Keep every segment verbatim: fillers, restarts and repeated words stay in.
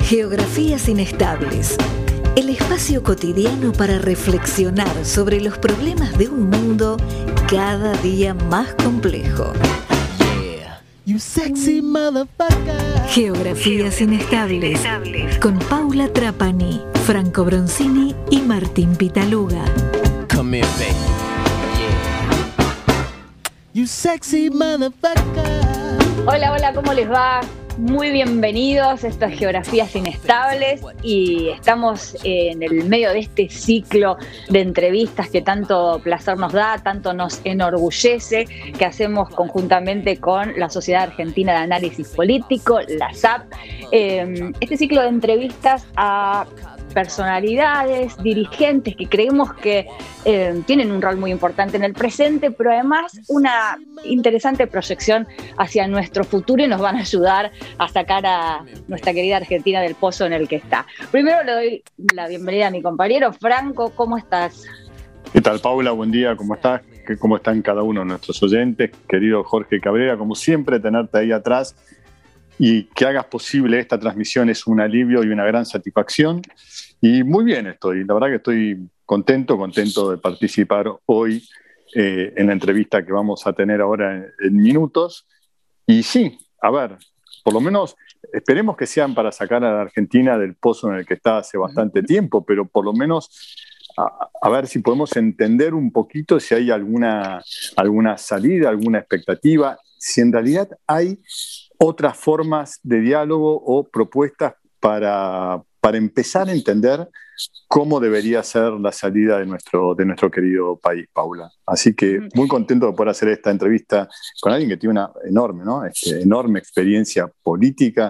Geografías inestables. El espacio cotidiano para reflexionar sobre los problemas de un mundo cada día más complejo. Yeah. You sexy motherfucker. Geografías inestables. Con Paula Trapani, Franco Bronzini y Martín Pitaluga. Come here, baby. Yeah. You sexy motherfucker. Hola, hola, ¿cómo les va? Muy bienvenidos, esto es Geografías Inestables y estamos en el medio de este ciclo de entrevistas que tanto placer nos da, tanto nos enorgullece, que hacemos conjuntamente con la Sociedad Argentina de Análisis Político, la S A P. Eh, este ciclo de entrevistas a personalidades, dirigentes que creemos que eh, tienen un rol muy importante en el presente, pero además una interesante proyección hacia nuestro futuro y nos van a ayudar a sacar a nuestra querida Argentina del pozo en el que está. Primero le doy la bienvenida a mi compañero Franco, ¿cómo estás? ¿Qué tal, Paula? Buen día, ¿cómo estás? ¿Cómo están cada uno de nuestros oyentes? Querido Jorge Cabrera, como siempre, tenerte ahí atrás y que hagas posible esta transmisión es un alivio y una gran satisfacción. Y muy bien estoy, la verdad que estoy contento, contento de participar hoy eh, en la entrevista que vamos a tener ahora en, en minutos. Y sí, a ver, por lo menos esperemos que sean para sacar a la Argentina del pozo en el que está hace bastante tiempo, pero por lo menos a, a ver si podemos entender un poquito si hay alguna, alguna salida, alguna expectativa, si en realidad hay otras formas de diálogo o propuestas para, para empezar a entender cómo debería ser la salida de nuestro, de nuestro querido país, Paula. Así que muy contento de poder hacer esta entrevista con alguien que tiene una enorme, ¿no? este, enorme experiencia política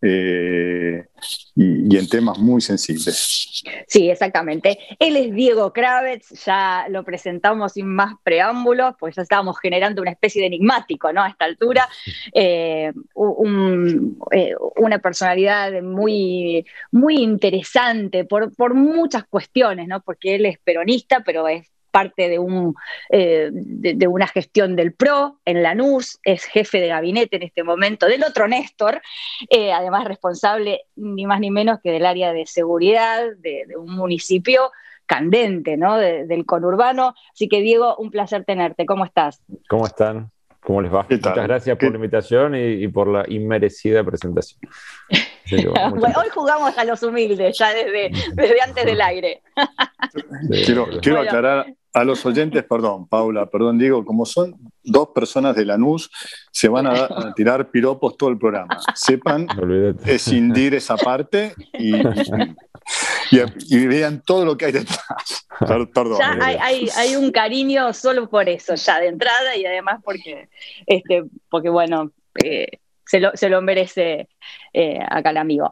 eh, y, y en temas muy sensibles. Sí, exactamente. Él es Diego Kravetz, ya lo presentamos sin más preámbulos, pues ya estábamos generando una especie de enigmático, ¿no? A esta altura. Eh, un, eh, una personalidad muy, muy interesante por, por muchas cuestiones, ¿no? Porque él es peronista, pero es parte de, un, eh, de, de una gestión del P R O en Lanús, es jefe de gabinete en este momento del otro Néstor, eh, además responsable ni más ni menos que del área de seguridad de, de un municipio candente, ¿no? De, del conurbano. Así que, Diego, un placer tenerte. ¿Cómo estás? ¿Cómo están? ¿Cómo les va? Muchas gracias por ¿Qué? la invitación y, y por la inmerecida presentación. Que, bueno, bueno, hoy jugamos a los humildes, ya desde, desde antes del aire. Quiero, quiero bueno. aclarar a los oyentes, perdón, Paula, perdón, Diego, como son dos personas de Lanús, se van a, a tirar piropos todo el programa. Sepan escindir esa parte y, y, y, y vean todo lo que hay detrás. Perdón. Ya hay, hay, hay un cariño solo por eso, ya de entrada, y además porque, este, porque bueno, eh, se, lo, se lo merece eh, acá el amigo.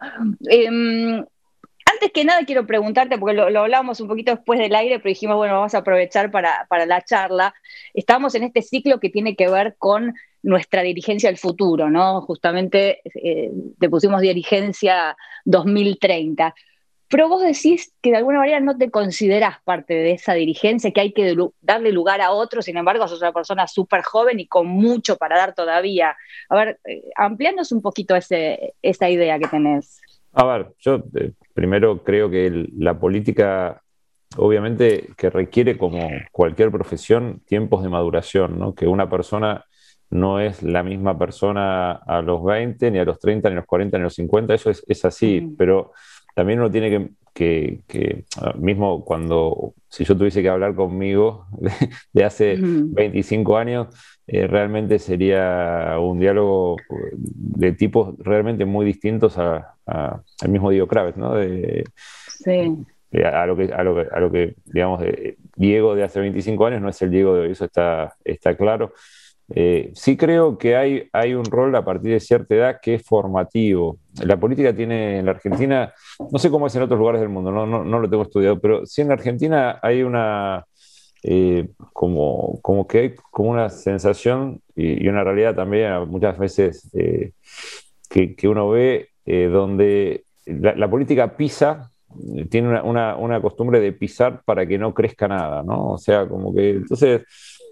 Eh, Antes que nada quiero preguntarte, porque lo, lo hablamos un poquito después del aire, pero dijimos, bueno, vamos a aprovechar para, para la charla. Estamos en este ciclo que tiene que ver con nuestra dirigencia del futuro, ¿no? Justamente eh, le pusimos dirigencia dos mil treinta. Pero vos decís que de alguna manera no te considerás parte de esa dirigencia, que hay que darle lugar a otros, sin embargo sos una persona súper joven y con mucho para dar todavía. A ver, amplianos un poquito ese, esa idea que tenés. A ver, yo eh, primero creo que el, la política, obviamente, que requiere, como cualquier profesión, tiempos de maduración, ¿no? Que una persona no es la misma persona a los veinte, ni a los treinta, ni a los cuarenta, ni a los cincuenta, eso es, es así, uh-huh. Pero también uno tiene que, que, que, mismo cuando, si yo tuviese que hablar conmigo de, de hace uh-huh. veinticinco años, eh, realmente sería un diálogo de tipos realmente muy distintos a, a, al mismo Diego Kravetz, ¿no? De, sí. de, a, lo que, a, lo que, a lo que, digamos, de, Diego de hace veinticinco años no es el Diego de hoy, eso está, está claro. Eh, sí creo que hay, hay un rol a partir de cierta edad que es formativo. La política tiene en la Argentina, no sé cómo es en otros lugares del mundo, no, no, no lo tengo estudiado, pero sí en la Argentina hay una, eh, como, como que hay como una sensación y, y una realidad también muchas veces eh, que, que uno ve eh, donde la, la política pisa, tiene una, una, una costumbre de pisar para que no crezca nada, ¿no? O sea, como que entonces...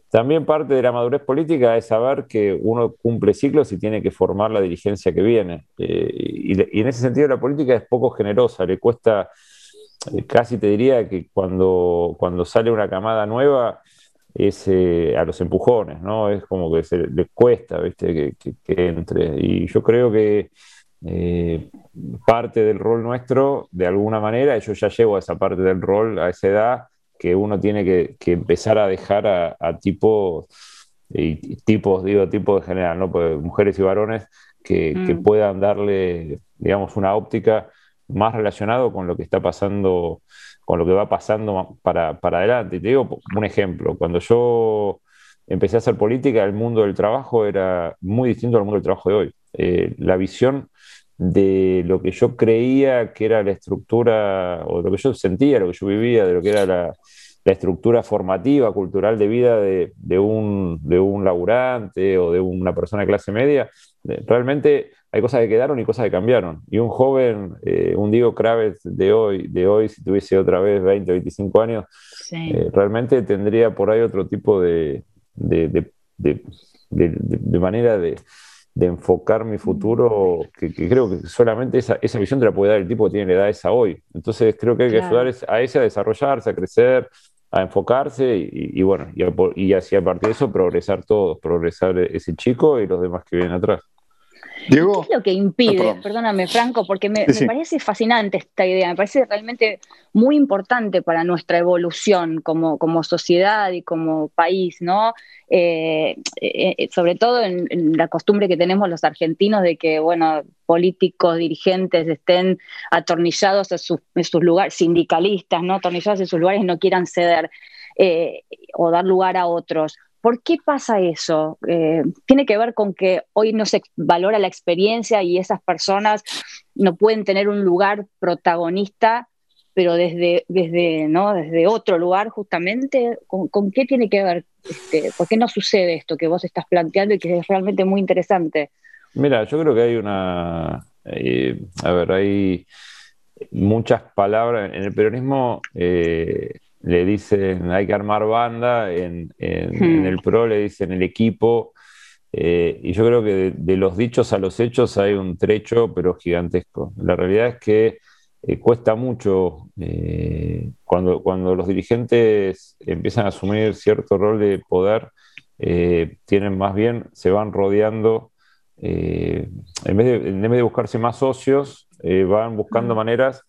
también parte de la madurez política es saber que uno cumple ciclos y tiene que formar la dirigencia que viene. Eh, y, y en ese sentido la política es poco generosa, le cuesta, eh, casi te diría que cuando, cuando sale una camada nueva es eh, a los empujones, ¿no? Es como que se le cuesta, ¿viste? Que, que, que entre. Y yo creo que eh, parte del rol nuestro, de alguna manera, y yo ya llego a esa parte del rol, a esa edad, que uno tiene que, que empezar a dejar a, a tipos, y tipos, digo, tipos en general, ¿no? Pues mujeres y varones que, mm. que puedan darle, digamos, una óptica más relacionado con lo que está pasando, con lo que va pasando para, para adelante. Y te digo un ejemplo, cuando yo empecé a hacer política, el mundo del trabajo era muy distinto al mundo del trabajo de hoy. Eh, la visión de lo que yo creía que era la estructura, o lo que yo sentía, lo que yo vivía, de lo que era la, la estructura formativa, cultural de vida de, de, un, de un laburante o de una persona de clase media, realmente hay cosas que quedaron y cosas que cambiaron. Y un joven, eh, un Diego Kravetz de hoy, de hoy, si tuviese otra vez veinte, veinticinco años, sí. eh, realmente tendría por ahí otro tipo de, de, de, de, de, de, de manera de de enfocar mi futuro, que, que creo que solamente esa, esa visión te la puede dar el tipo que tiene la edad esa hoy. Entonces creo que hay que claro. ayudar a ese a desarrollarse, a crecer, a enfocarse y, y bueno, y, a, y así a partir de eso progresar todos, progresar ese chico y los demás que vienen atrás. Diego, ¿qué es lo que impide? No, perdóname, Franco, porque me, sí, sí. me parece fascinante esta idea, me parece realmente muy importante para nuestra evolución como, como sociedad y como país, ¿no? Eh, eh, sobre todo en, en la costumbre que tenemos los argentinos de que, bueno, políticos, dirigentes estén atornillados en sus, en sus lugares, sindicalistas, ¿no? Atornillados en sus lugares y no quieran ceder eh, o dar lugar a otros. ¿Por qué pasa eso? Eh, ¿Tiene que ver con que hoy no se valora la experiencia y esas personas no pueden tener un lugar protagonista, pero desde, desde, ¿no? desde otro lugar justamente? ¿Con, con qué tiene que ver? Este, ¿Por qué no sucede esto que vos estás planteando y que es realmente muy interesante? Mira, yo creo que hay una... Eh, a ver, hay muchas palabras. En el peronismo... Eh, le dicen hay que armar banda, en, en, hmm. en el PRO le dicen el equipo, eh, y yo creo que de, de los dichos a los hechos hay un trecho, pero gigantesco. La realidad es que eh, cuesta mucho eh, cuando, cuando los dirigentes empiezan a asumir cierto rol de poder, eh, tienen más bien, se van rodeando, eh, en, vez de, en vez de buscarse más socios, eh, van buscando hmm. maneras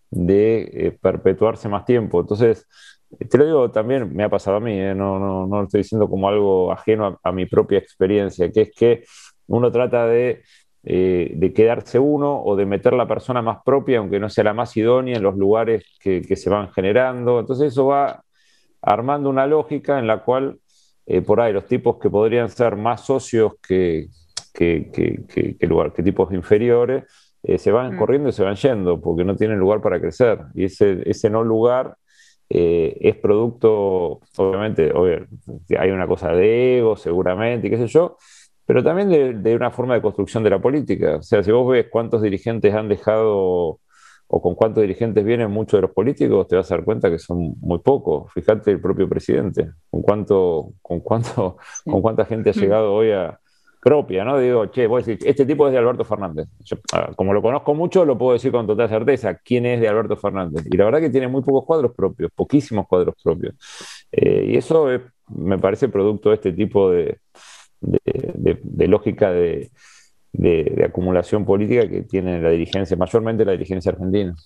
de eh, perpetuarse más tiempo. Entonces, te lo digo también, me ha pasado a mí, ¿eh? no, no, no lo estoy diciendo como algo ajeno a, a mi propia experiencia, que es que uno trata de, eh, de quedarse uno o de meter la persona más propia, aunque no sea la más idónea, en los lugares que, que se van generando. Entonces eso va armando una lógica en la cual eh, por ahí los tipos que podrían ser más socios que, que, que, que, que, lugar, que tipos inferiores, Eh, se van mm. corriendo y se van yendo porque no tienen lugar para crecer, y ese, ese no lugar eh, es producto, obviamente, obvio, hay una cosa de ego seguramente y qué sé yo, pero también de, de una forma de construcción de la política. O sea, si vos ves cuántos dirigentes han dejado o con cuántos dirigentes vienen muchos de los políticos, te vas a dar cuenta que son muy pocos. Fíjate el propio presidente, con cuánto, con cuánto, sí. con cuánta gente ha llegado mm. hoy a propia, ¿no? Digo, che, vos decís, este tipo es de Alberto Fernández. Yo, como lo conozco mucho, lo puedo decir con total certeza, quién es de Alberto Fernández. Y la verdad que tiene muy pocos cuadros propios, poquísimos cuadros propios. Eh, y eso es, me parece producto de este tipo de, de, de, de lógica de, de, de acumulación política que tiene la dirigencia, mayormente la dirigencia argentina.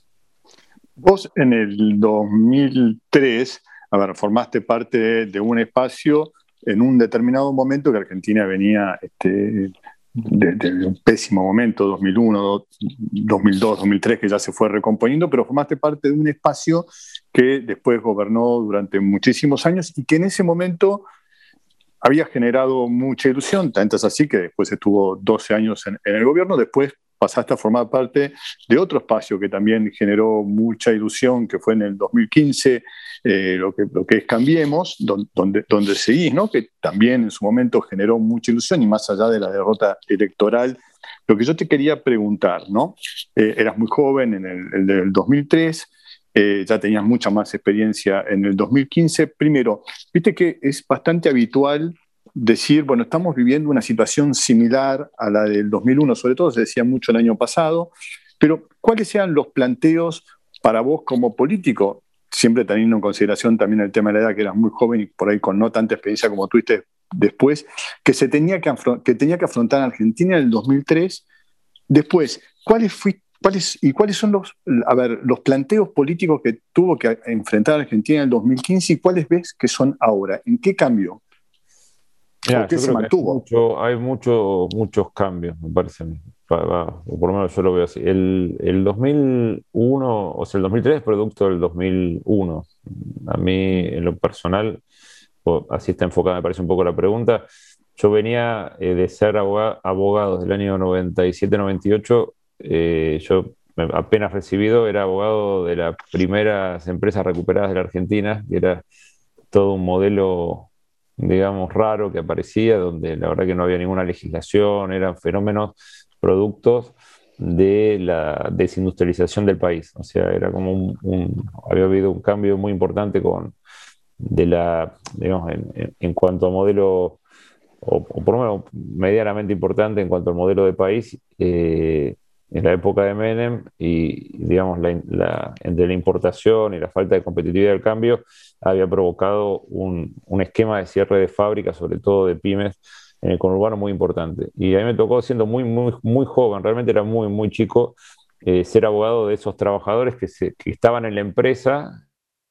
Vos en el dos mil tres, a ver, formaste parte de, de un espacio en un determinado momento que Argentina venía este, de, de un pésimo momento, dos mil uno, dos mil dos, dos mil tres, que ya se fue recomponiendo, pero formaste parte de un espacio que después gobernó durante muchísimos años y que en ese momento había generado mucha ilusión, tanto es así que después estuvo doce años en, en el gobierno, después pasaste a formar parte de otro espacio que también generó mucha ilusión, que fue en el dos mil quince, eh, lo, que, lo que es Cambiemos, donde, donde, donde seguís, ¿no? Que también en su momento generó mucha ilusión y más allá de la derrota electoral. Lo que yo te quería preguntar, ¿no? Eh, eras muy joven en el, el del dos mil tres eh, ya tenías mucha más experiencia en el dos mil quince. Primero, viste que es bastante habitual decir, bueno, estamos viviendo una situación similar a la del dos mil uno, sobre todo se decía mucho el año pasado, pero ¿cuáles eran los planteos para vos como político? Siempre teniendo en consideración también el tema de la edad, que eras muy joven y por ahí con no tanta experiencia como tuviste después, que, se tenía que, que tenía que afrontar Argentina en el dos mil tres. Después, ¿cuáles, fui, cuáles, y cuáles son los, a ver, los planteos políticos que tuvo que enfrentar Argentina en el dos mil quince y cuáles ves que son ahora? ¿En qué cambió? Mirá, ¿Por qué yo se creo que mantuvo? hay, mucho, hay mucho, muchos cambios, me parece a mí. Pa- pa- o por lo menos yo lo veo así. El, el dos mil uno, o sea, el dos mil tres es producto del dos mil uno. A mí, en lo personal, o así está enfocada, me parece un poco la pregunta. Yo venía eh, de ser aboga- abogado del año noventa y siete noventa y ocho. Eh, yo me- apenas recibido era abogado de las primeras empresas recuperadas de la Argentina, que era todo un modelo, digamos, raro que aparecía, donde la verdad que no había ninguna legislación, eran fenómenos, productos de la desindustrialización del país. O sea, era como un, un- había habido un cambio muy importante con, de la, digamos, en, en- en cuanto a modelo, o, o por lo menos medianamente importante en cuanto al modelo de país, eh, en la época de Menem, y digamos, la, la- entre la importación y la falta de competitividad del cambio, había provocado un, un esquema de cierre de fábricas, sobre todo de pymes, en el conurbano muy importante. Y a mí me tocó, siendo muy, muy, muy joven, realmente era muy, muy chico, eh, ser abogado de esos trabajadores que, se, que estaban en la empresa,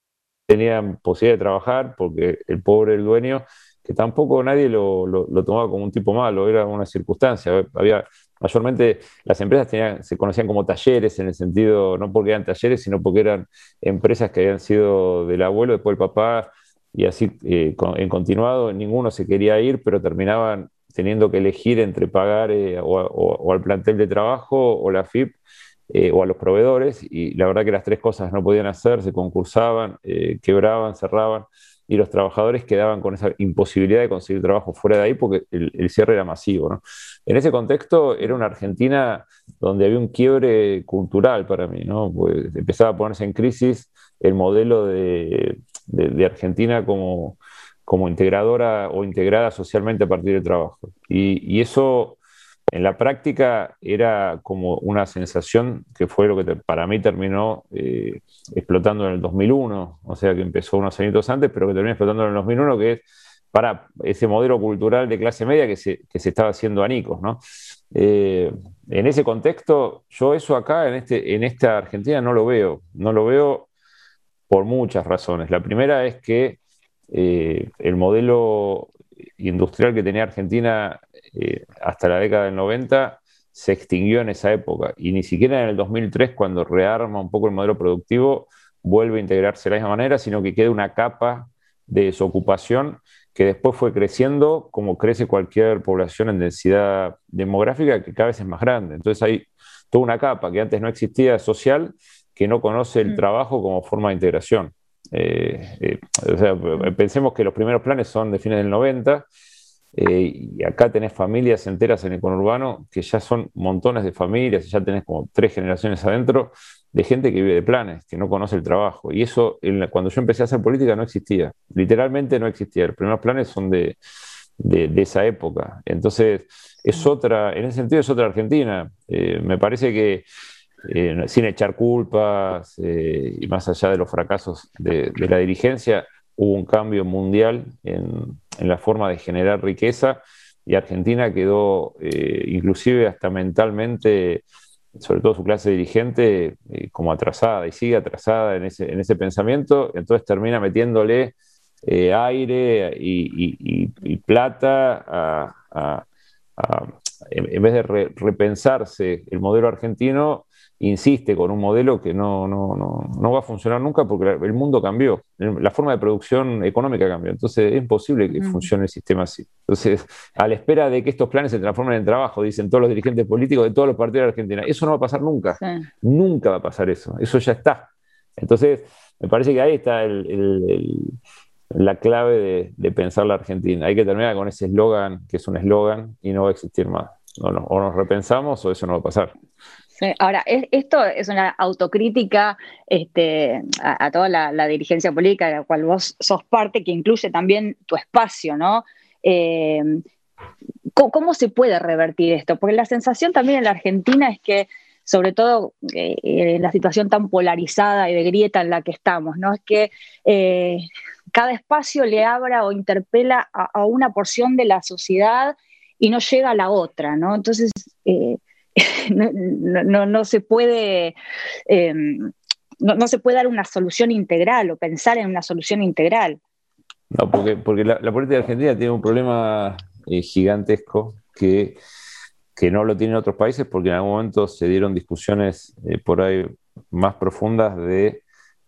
tenían posibilidad de trabajar, porque el pobre, el dueño, que tampoco nadie lo, lo- lo tomaba como un tipo malo, era una circunstancia. Había, mayormente las empresas tenían, se conocían como talleres, en el sentido, no porque eran talleres, sino porque eran empresas que habían sido del abuelo, después del papá, y así eh, con- en continuado. Ninguno se quería ir, pero terminaban teniendo que elegir entre pagar eh, o, o- o al plantel de trabajo o la F I P, eh, o a los proveedores, y la verdad que las tres cosas no podían hacer, se concursaban, eh, quebraban, cerraban, y los trabajadores quedaban con esa imposibilidad de conseguir trabajo fuera de ahí porque el, el cierre era masivo, ¿no? En ese contexto era una Argentina donde había un quiebre cultural para mí, ¿no? Pues empezaba a ponerse en crisis el modelo de, de- de Argentina como, como integradora o integrada socialmente a partir del trabajo. Y, y eso en la práctica era como una sensación que fue lo que te- para mí terminó eh, explotando en el dos mil uno, o sea que empezó unos añitos antes, pero que terminó explotando en el dos mil uno, que es para ese modelo cultural de clase media que se, que se estaba haciendo anicos, ¿no? Eh, en ese contexto, yo eso acá en, este, en esta Argentina no lo veo, no lo veo por muchas razones. La primera es que eh, el modelo industrial que tenía Argentina eh, hasta la década del noventa se extinguió en esa época, y ni siquiera en el dos mil tres, cuando rearma un poco el modelo productivo, vuelve a integrarse de la misma manera, sino que queda una capa de desocupación que después fue creciendo como crece cualquier población en densidad demográfica, que cada vez es más grande. Entonces hay toda una capa que antes no existía, social, que no conoce el Mm, trabajo como forma de integración. Eh, eh, o sea, mm, pensemos que los primeros planes son de fines del noventa, eh, y acá tenés familias enteras en el conurbano que ya son montones de familias, ya tenés como tres generaciones adentro de gente que vive de planes, que no conoce el trabajo. Y eso, en la- cuando yo empecé a hacer política, no existía. Literalmente no existía. Los primeros planes son de, de, de esa época. Entonces, es mm, otra, en ese sentido es otra Argentina. Eh, me parece que eh, sin echar culpas, eh, y más allá de los fracasos de, de la dirigencia, hubo un cambio mundial en, en la forma de generar riqueza, y Argentina quedó, eh, inclusive hasta mentalmente, sobre todo su clase dirigente, eh, como atrasada, y sigue atrasada en ese, en ese pensamiento. Entonces termina metiéndole eh, aire y, y- y- y plata a, a- a- en, en vez de re- repensarse el modelo argentino, insiste con un modelo que no, no, no, no va a funcionar nunca, porque el mundo cambió, la forma de producción económica cambió. Entonces es imposible que mm. funcione el sistema así. Entonces, a la espera de que estos planes se transformen en trabajo, dicen todos los dirigentes políticos de todos los partidos de Argentina, eso no va a pasar nunca. Sí. Nunca va a pasar eso. Eso ya está. Entonces, me parece que ahí está el, el- el- la clave de, de pensar la Argentina. Hay que terminar con ese eslogan, que es un eslogan y no va a existir más. O, no- o nos repensamos o eso no va a pasar. Sí. Ahora, es, esto es una autocrítica este, a, a toda la, la dirigencia política de la cual vos sos parte, que incluye también tu espacio, ¿no? Eh, ¿cómo, ¿Cómo se puede revertir esto? Porque la sensación también en la Argentina es que, sobre todo eh, en la situación tan polarizada y de grieta en la que estamos, ¿no? Es que eh, cada espacio le abra o interpela a, a una porción de la sociedad y no llega a la otra, ¿no? Entonces, eh, no, no, no se puede eh, no, no se puede dar una solución integral o pensar en una solución integral. No, porque, porque la, la política argentina tiene un problema eh, gigantesco que, que no lo tienen otros países, porque en algún momento se dieron discusiones eh, por ahí más profundas de,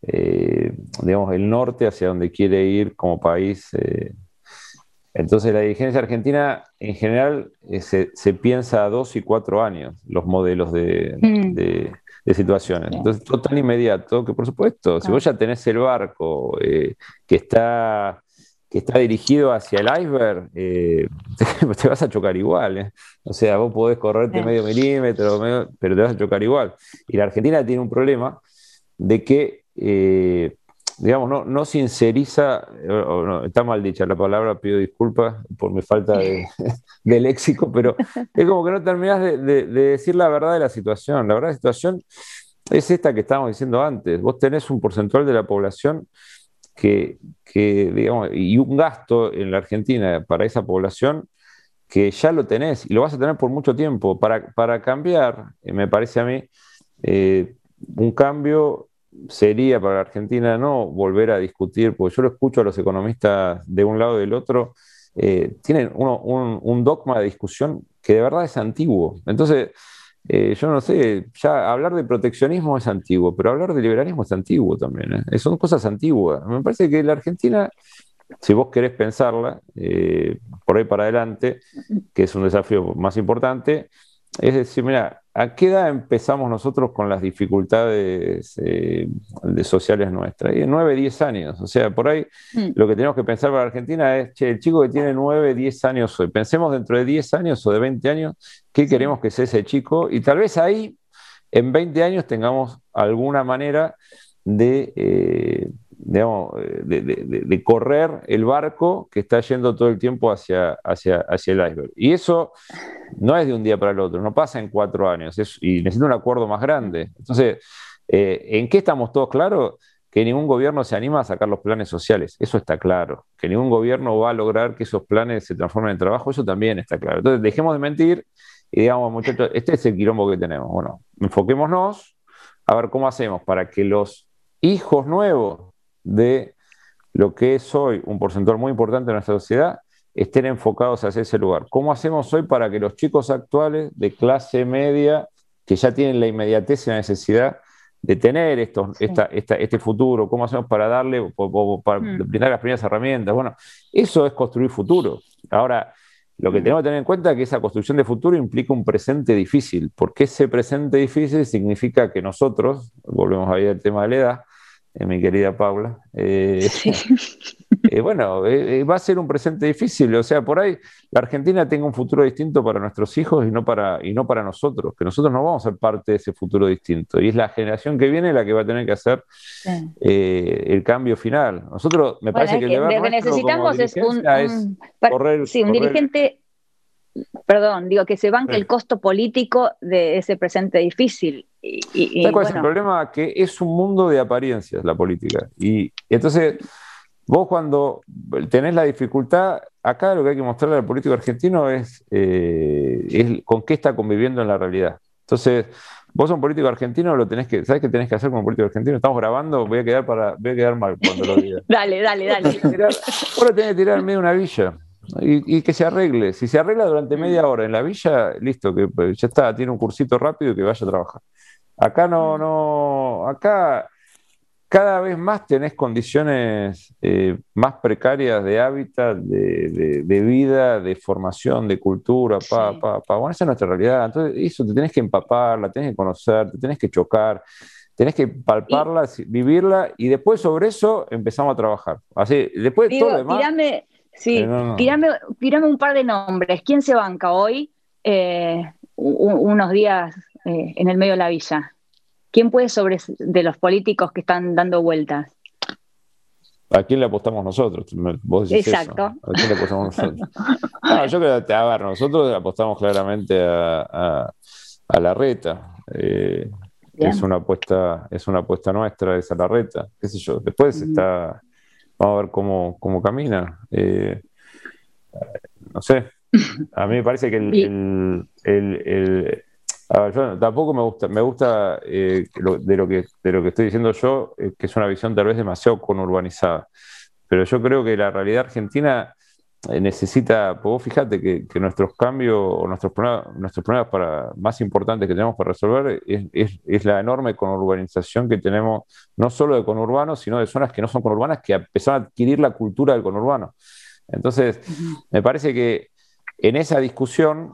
eh, digamos, el norte hacia donde quiere ir como país. Eh. Entonces la dirigencia argentina en general eh, se, se piensa a dos y cuatro años los modelos de, Mm. de, de situaciones. Entonces todo tan inmediato que por supuesto, si vos ya tenés el barco eh, que está... que está dirigido hacia el iceberg, eh, te, te vas a chocar igual. ¿eh? O sea, vos podés correrte Sí. medio milímetro, medio, pero te vas a chocar igual. Y la Argentina tiene un problema de que, eh, digamos, no, no sinceriza, o no, está mal dicha la palabra, pido disculpas por mi falta de, de léxico, pero es como que no terminás de, de, de decir la verdad de la situación. La verdad de la situación es esta que estábamos diciendo antes. Vos tenés un porcentaje de la población Que, que, digamos, y un gasto en la Argentina para esa población que ya lo tenés y lo vas a tener por mucho tiempo. Para, para cambiar, eh, me parece a mí, eh, un cambio sería para la Argentina no volver a discutir, porque yo lo escucho a los economistas de un lado y del otro, eh, tienen uno, un, un dogma de discusión que de verdad es antiguo. Entonces, Eh, yo no sé, ya hablar de proteccionismo es antiguo, pero hablar de liberalismo es antiguo también, ¿eh? Son cosas antiguas. Me parece que la Argentina, si vos querés pensarla, eh, por ahí para adelante, que es un desafío más importante, es decir, mira, ¿a qué edad empezamos nosotros con las dificultades eh, de sociales nuestras? Y en nueve, diez años. O sea, por ahí Mm. lo que tenemos que pensar para Argentina es, che, el chico que tiene nueve, diez años hoy, pensemos dentro de diez años o de veinte años, ¿qué Sí. queremos que sea ese chico? Y tal vez ahí, en veinte años, tengamos alguna manera de, eh, digamos, de, de, de, de correr el barco que está yendo todo el tiempo hacia, hacia, hacia el iceberg. Y eso no es de un día para el otro, no pasa en cuatro años, es, y necesita un acuerdo más grande. Entonces, eh, ¿en qué estamos todos claros? Que ningún gobierno se anima a sacar los planes sociales, eso está claro. Que ningún gobierno va a lograr que esos planes se transformen en trabajo, eso también está claro. Entonces, dejemos de mentir y digamos, muchachos, este es el quilombo que tenemos. Bueno, enfoquémonos a ver cómo hacemos para que los hijos nuevos de lo que es hoy un porcentaje muy importante de nuestra sociedad estén enfocados hacia ese lugar. ¿Cómo hacemos hoy para que los chicos actuales de clase media, que ya tienen la inmediatez y la necesidad de tener estos, Sí. esta, esta, este futuro, cómo hacemos para darle, o, o, para Mm. brindar las primeras herramientas? Bueno, eso es construir futuro. Ahora, lo que Mm. tenemos que tener en cuenta es que esa construcción de futuro implica un presente difícil, porque ese presente difícil significa que nosotros, volvemos ahí al tema de la edad, eh, mi querida Paula, eh, Sí. eh, bueno, eh, va a ser un presente difícil. O sea, por ahí la Argentina tenga un futuro distinto para nuestros hijos y no para, y no para nosotros, que nosotros no vamos a ser parte de ese futuro distinto. Y es la generación que viene la que va a tener que hacer Sí. eh, el cambio final. Nosotros, me Bueno, parece es que el que deber lo que nuestro como necesitamos es un, dirigencia es un- pa- correr- sí, un correr- dirigente, perdón, digo, que se banque Sí. el costo político de ese presente difícil. Y, y- y, ¿Sabes cuál es el bueno, problema? Que es un mundo de apariencias la política. Y, y entonces, vos cuando tenés la dificultad, acá lo que hay que mostrarle al político argentino es, eh, es con qué está conviviendo en la realidad. Entonces, vos un político argentino lo tenés que, ¿sabés qué tenés que hacer como político argentino? Estamos grabando, voy a quedar para, voy a quedar mal cuando lo diga. dale, dale, dale. Tirar- vos lo tenés que tirar en medio de una villa y, y que se arregle. Si se arregla durante media hora en la villa, listo, que pues, ya está, tiene un cursito rápido y que vaya a trabajar. Acá no, no, acá cada vez más tenés condiciones eh, más precarias de hábitat, de, de- de vida, de formación, de cultura, pa, Sí. pa, pa. Bueno, esa es nuestra realidad. Entonces, eso te tenés que empapar, la tenés que conocer, te tenés que chocar, tenés que palparla, si- vivirla, y después sobre eso empezamos a trabajar. Así, después de todo lo Digo, demás. tirame, sí, eh, no, no. tirame, tirame un par de nombres. ¿Quién se banca hoy? Eh, u- unos días eh, en el medio de la villa? ¿Quién puede sobre de los políticos que están dando vueltas? ¿A quién le apostamos nosotros? Vos decís Exacto. eso. ¿A quién le apostamos nosotros? No, yo creo que, a ver, nosotros apostamos claramente a, a, a Larreta. Eh, es una apuesta, es una apuesta nuestra, es a Larreta. ¿Qué sé yo? Después está, vamos a ver cómo, cómo camina. Eh, no sé. A mí me parece que el, el, el, el a ver, yo tampoco me gusta, me gusta eh, lo, de, lo que, de lo que estoy diciendo yo, eh, que es una visión tal vez demasiado conurbanizada. Pero yo creo que la realidad argentina eh, necesita, pues vos fíjate que, que nuestros cambios o nuestros problemas, nuestros problemas para, más importantes que tenemos para resolver es, es, es la enorme conurbanización que tenemos, no solo de conurbanos, sino de zonas que no son conurbanas, que empezaron a adquirir la cultura del conurbano. Entonces, me parece que en esa discusión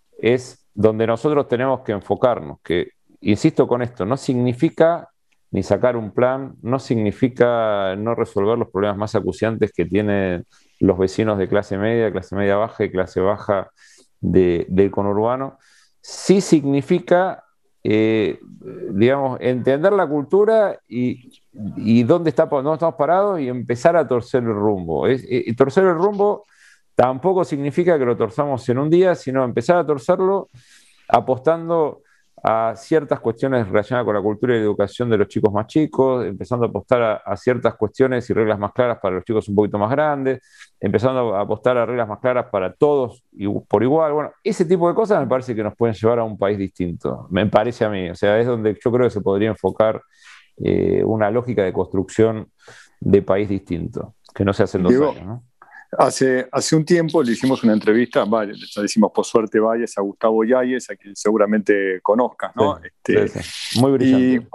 es donde nosotros tenemos que enfocarnos, que, insisto con esto, no significa ni sacar un plan, no significa no resolver los problemas más acuciantes que tienen los vecinos de clase media, clase media baja y clase baja de, del conurbano. Sí significa, eh, digamos, entender la cultura y, y dónde, está, dónde estamos parados y empezar a torcer el rumbo. Es, y torcer el rumbo tampoco significa que lo torzamos en un día, sino empezar a torcerlo apostando a ciertas cuestiones relacionadas con la cultura y la educación de los chicos más chicos, empezando a apostar a, a ciertas cuestiones y reglas más claras para los chicos un poquito más grandes, empezando a apostar a reglas más claras para todos y por igual. Bueno, ese tipo de cosas me parece que nos pueden llevar a un país distinto, me parece a mí. O sea, es donde yo creo que se podría enfocar eh, una lógica de construcción de país distinto, que no se hace en dos Digo, años, ¿no? Hace, hace un tiempo le hicimos una entrevista, vale, ya decimos por suerte Valles, a Gustavo Yáñez, a quien seguramente conozcas, ¿no? Sí, este, sí, sí. Muy brillante.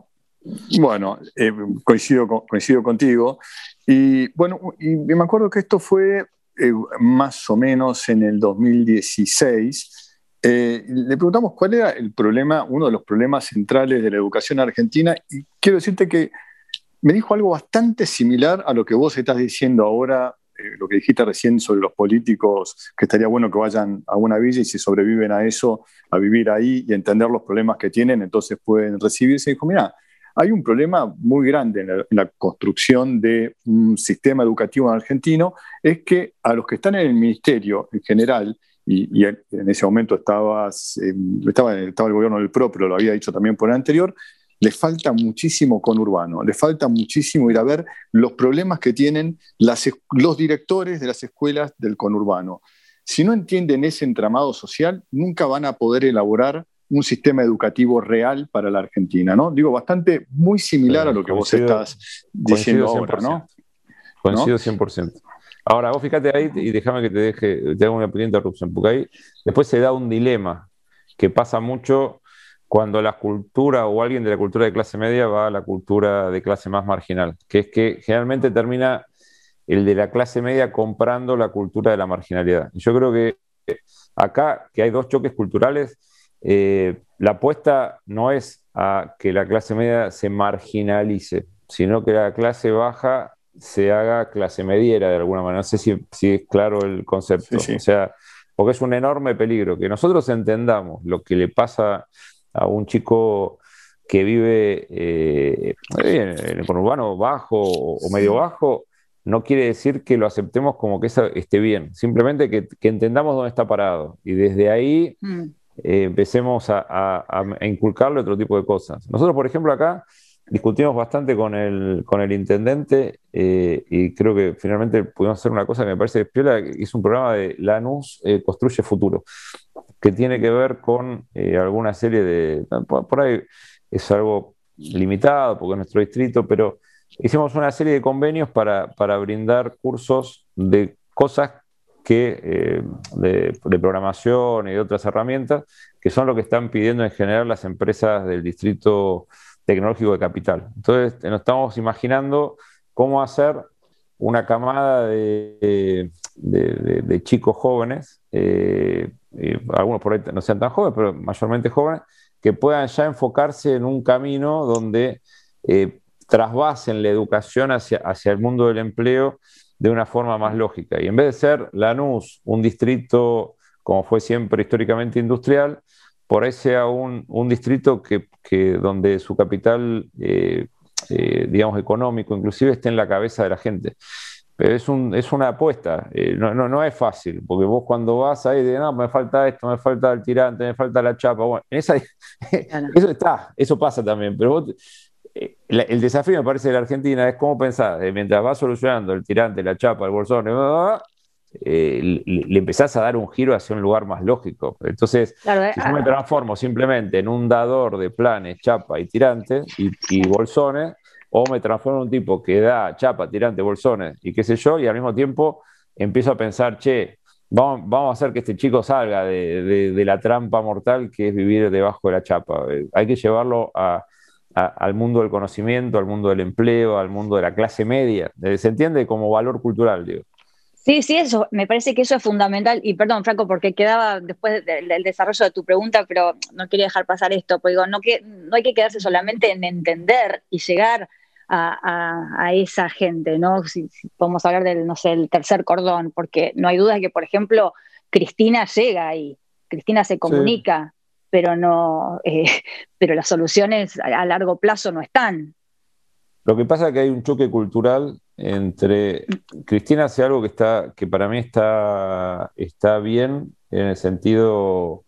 Y bueno, eh, coincido, con, coincido contigo. Y bueno, y me acuerdo que esto fue eh, más o menos en el dos mil dieciséis. Eh, le preguntamos cuál era el problema, uno de los problemas centrales de la educación argentina, y quiero decirte que me dijo algo bastante similar a lo que vos estás diciendo ahora, eh, lo que dijiste recién sobre los políticos, que estaría bueno que vayan a una villa y si sobreviven a eso, a vivir ahí y entender los problemas que tienen, entonces pueden recibirse. Y dijo, mira, hay un problema muy grande en la, en la construcción de un sistema educativo argentino, es que a los que están en el ministerio en general, y, y en ese momento estabas, eh, estaba, estaba el gobierno del P R O, pero lo había dicho también por el anterior, le falta muchísimo conurbano, le falta muchísimo ir a ver los problemas que tienen las, los directores de las escuelas del conurbano. Si no entienden ese entramado social, nunca van a poder elaborar un sistema educativo real para la Argentina, ¿no? Digo, bastante, muy similar sí, a lo que coincido, vos estás diciendo ahora, ¿no? Coincido cien por ciento. Ahora, vos fíjate ahí y déjame que te deje, te haga una pequeña interrupción, porque ahí después se da un dilema que pasa mucho cuando la cultura o alguien de la cultura de clase media va a la cultura de clase más marginal, que es que generalmente termina el de la clase media comprando la cultura de la marginalidad. Yo creo que acá, que hay dos choques culturales, eh, la apuesta no es a que la clase media se marginalice, sino que la clase baja se haga clase mediera de alguna manera. No sé si, si es claro el concepto. Sí, sí. O sea, porque es un enorme peligro que nosotros entendamos lo que le pasa a un chico que vive eh, en el conurbano bajo o medio bajo, no quiere decir que lo aceptemos como que eso esté bien, simplemente que, que entendamos dónde está parado y desde ahí mm. eh, empecemos a, a, a inculcarle otro tipo de cosas. Nosotros, por ejemplo, acá discutimos bastante con el, con el intendente eh, y creo que finalmente pudimos hacer una cosa que me parece piola, que es un programa de Lanús eh, Construye Futuro, que tiene que ver con eh, alguna serie de... Por ahí es algo limitado porque es nuestro distrito, pero hicimos una serie de convenios para, para brindar cursos de cosas que, eh, de, de programación y de otras herramientas, que son lo que están pidiendo en general las empresas del distrito tecnológico de Capital. Entonces nos estamos imaginando cómo hacer una camada de, de, de, de chicos jóvenes, eh, eh, algunos por ahí no sean tan jóvenes, pero mayormente jóvenes, que puedan ya enfocarse en un camino donde eh, trasvasen la educación hacia, hacia el mundo del empleo de una forma más lógica. Y en vez de ser Lanús un distrito, como fue siempre históricamente industrial, por ahí sea un, un distrito que, que donde su capital, eh, eh, digamos, económico, inclusive esté en la cabeza de la gente. Pero es, un, es una apuesta, eh, no, no, no es fácil, porque vos cuando vas ahí, de, no, me falta esto, me falta el tirante, me falta la chapa, bueno, esa, eso está, eso pasa también, pero vos, eh, la, el desafío me parece de la Argentina es cómo pensar, eh, mientras vas solucionando el tirante, la chapa, el bolsón, eh, eh, le, le empezás a dar un giro hacia un lugar más lógico. Entonces, claro, eh, si yo me transformo simplemente en un dador de planes, chapa y tirantes y, y bolsones, o me transformo en un tipo que da chapa, tirante, bolsones y qué sé yo, y al mismo tiempo empiezo a pensar, che, vamos, vamos a hacer que este chico salga de, de, de la trampa mortal que es vivir debajo de la chapa. Eh, hay que llevarlo a, a, al mundo del conocimiento, al mundo del empleo, al mundo de la clase media. Se entiende como valor cultural, digo. Sí, sí, eso, me parece que eso es fundamental, y perdón, Franco, porque quedaba después del, del desarrollo de tu pregunta, pero no quería dejar pasar esto, porque digo, no, que, no hay que quedarse solamente en entender y llegar a, a, a esa gente, ¿no? Si, si podemos hablar del, no sé, el tercer cordón, porque no hay duda de que, por ejemplo, Cristina llega ahí, Cristina se comunica, sí. pero no, eh, pero las soluciones a, a largo plazo no están. Lo que pasa es que hay un choque cultural entre... Cristina hace algo que, está, que para mí está, está bien en el sentido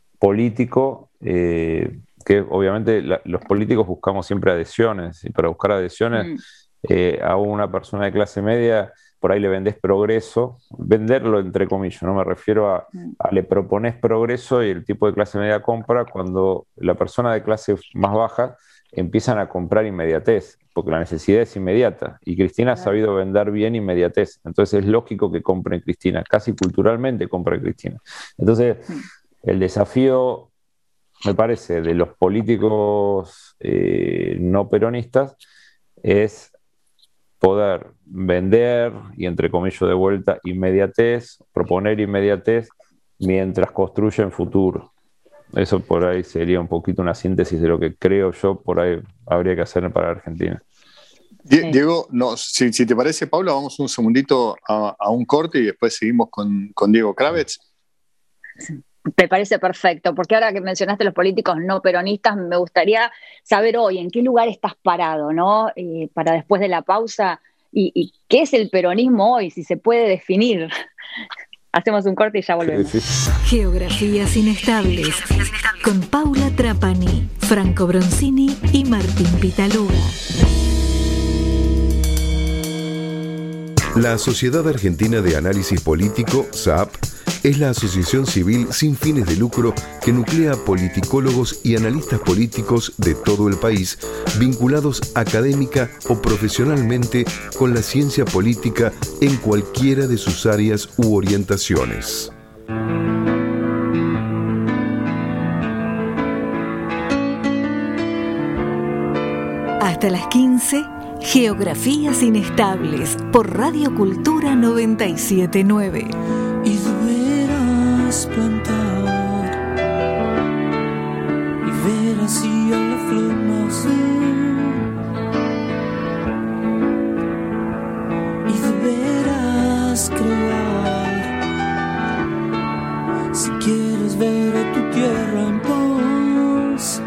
político, eh, que obviamente la, los políticos buscamos siempre adhesiones, y para buscar adhesiones mm. eh, a una persona de clase media, por ahí le vendés progreso, venderlo entre comillas, no me refiero a, a le propones progreso y el tipo de clase media compra, cuando la persona de clase más baja empiezan a comprar inmediatez, porque la necesidad es inmediata, y Cristina ha sabido vender bien inmediatez, entonces es lógico que compren Cristina, casi culturalmente compren Cristina. Entonces, el desafío, me parece, de los políticos eh, no peronistas es poder vender, y entre comillas de vuelta, inmediatez, proponer inmediatez, mientras construyen futuro. Eso por ahí sería un poquito una síntesis de lo que creo yo por ahí habría que hacer para Argentina. Diego, no, si, si te parece, Paula, vamos un segundito a, a un corte y después seguimos con, con Diego Kravetz. Me parece perfecto, porque ahora que mencionaste los políticos no peronistas, me gustaría saber hoy en qué lugar estás parado, ¿no? Eh, para después de la pausa, y, y qué es el peronismo hoy, si se puede definir. Hacemos un corte y ya volvemos. Geografías inestables con Paula Trapani, Franco Bronzini y Martín Pitaluga. La Sociedad Argentina de Análisis Político, S A P, es la asociación civil sin fines de lucro que nuclea politicólogos y analistas políticos de todo el país, vinculados académica o profesionalmente con la ciencia política en cualquiera de sus áreas u orientaciones. Hasta las quince, Geografías Inestables por Radio Cultura noventa y siete punto nueve. Y deberás plantar y ver así a la flor nacer, y deberás crear si quieres ver a tu tierra en paz.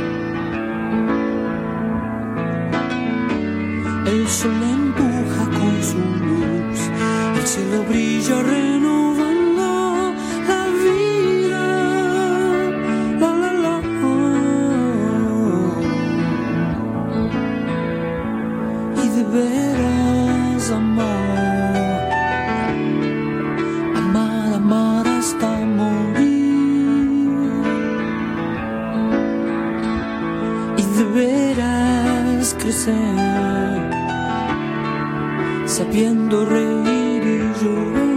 El sol empuja con su luz, el cielo brilla renovando la vida, la la la. Y deberás amar, amar, amar hasta morir. Y deberás crecer, sabiendo reír y llorar.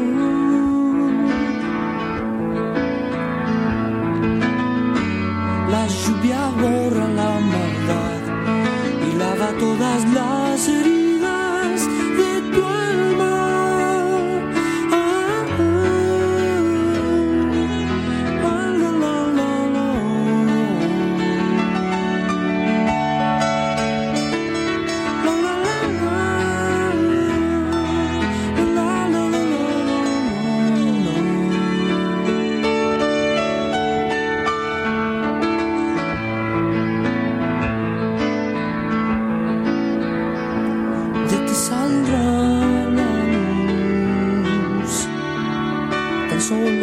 La lluvia borra la maldad y lava todas las heridas de tu alma. Ah, ah, ah, la, la, la, la. La, la, la, la.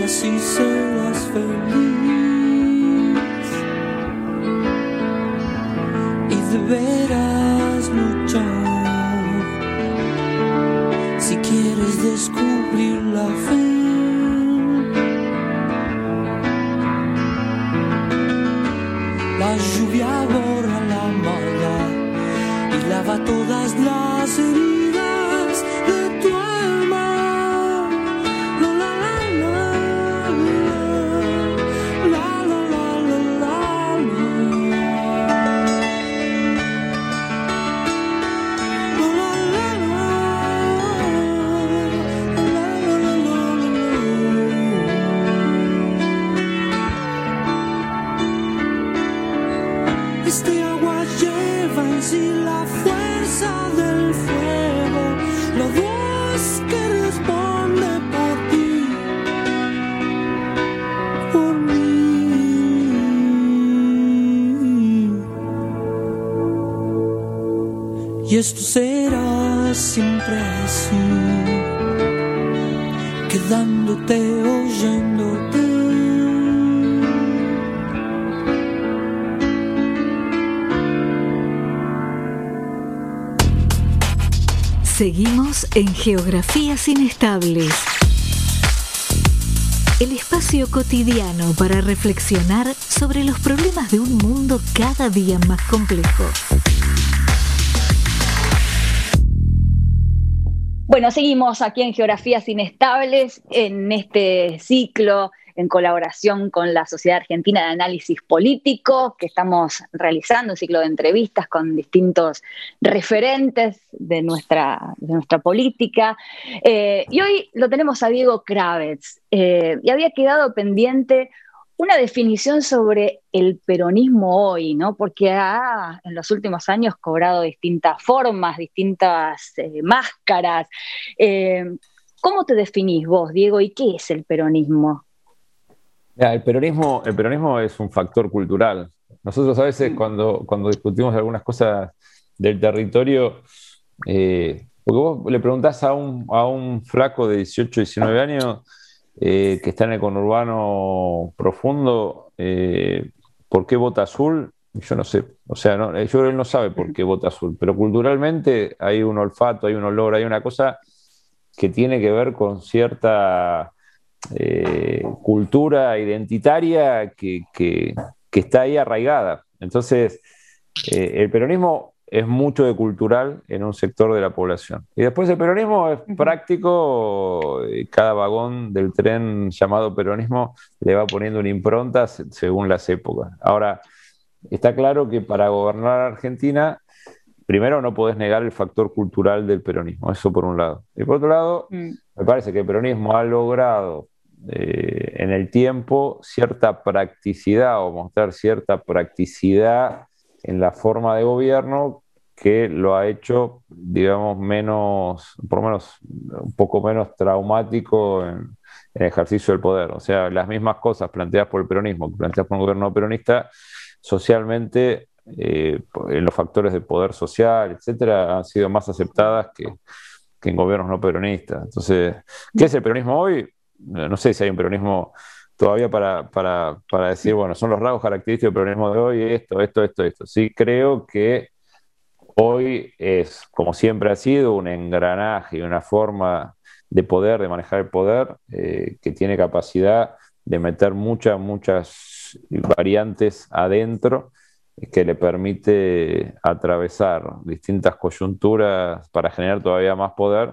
así serás feliz y deberás luchar si quieres descubrir la fe. La lluvia borra la maldad y lava todas las heridas de tu alma. La la la la la la la la la Este agua lleva en sí la fuerza del fuego, la voz que responde por ti, por mí. Y esto será siempre así, quedándote, oyéndote. Seguimos en Geografías Inestables, el espacio cotidiano para reflexionar sobre los problemas de un mundo cada día más complejo. Bueno, seguimos aquí en Geografías Inestables, en este ciclo en colaboración con la Sociedad Argentina de Análisis Político, que estamos realizando un ciclo de entrevistas con distintos referentes de nuestra, de nuestra política. Eh, y hoy lo tenemos a Diego Kravetz, eh, y había quedado pendiente una definición sobre el peronismo hoy, ¿no? Porque ha en los últimos años cobrado distintas formas, distintas eh, máscaras. Eh, ¿Cómo te definís vos, Diego, y qué es el peronismo? Ya, el peronismo, el peronismo es un factor cultural. Nosotros a veces cuando, cuando discutimos algunas cosas del territorio, eh, porque vos le preguntás a un, a un flaco de dieciocho, diecinueve años eh, que está en el conurbano profundo, eh, ¿por qué vota azul? Yo no sé, o sea, no, yo creo que él no sabe por qué vota azul, pero culturalmente hay un olfato, hay un olor, hay una cosa que tiene que ver con cierta Eh, cultura identitaria que, que, que está ahí arraigada. Entonces, eh, el peronismo es mucho de cultural en un sector de la población. Y después el peronismo es práctico, cada vagón del tren llamado peronismo le va poniendo una impronta según las épocas. Ahora, está claro que para gobernar Argentina, primero no podés negar el factor cultural del peronismo, eso por un lado. Y por otro lado, mm. me parece que el peronismo ha logrado eh, en el tiempo cierta practicidad o mostrar cierta practicidad en la forma de gobierno que lo ha hecho, digamos, menos, por lo menos un poco menos traumático en, en el ejercicio del poder. O sea, las mismas cosas planteadas por el peronismo que planteadas por un gobierno peronista, socialmente, eh, en los factores de poder social, etcétera, han sido más aceptadas que, que en gobiernos no peronistas. Entonces, ¿qué es el peronismo hoy? No sé si hay un peronismo todavía para, para, para decir, bueno, son los rasgos característicos del peronismo de hoy, esto, esto, esto, esto. Sí, creo que hoy es, como siempre ha sido, un engranaje y una forma de poder, de manejar el poder, eh, que tiene capacidad de meter muchas, muchas variantes adentro, que le permite atravesar distintas coyunturas para generar todavía más poder,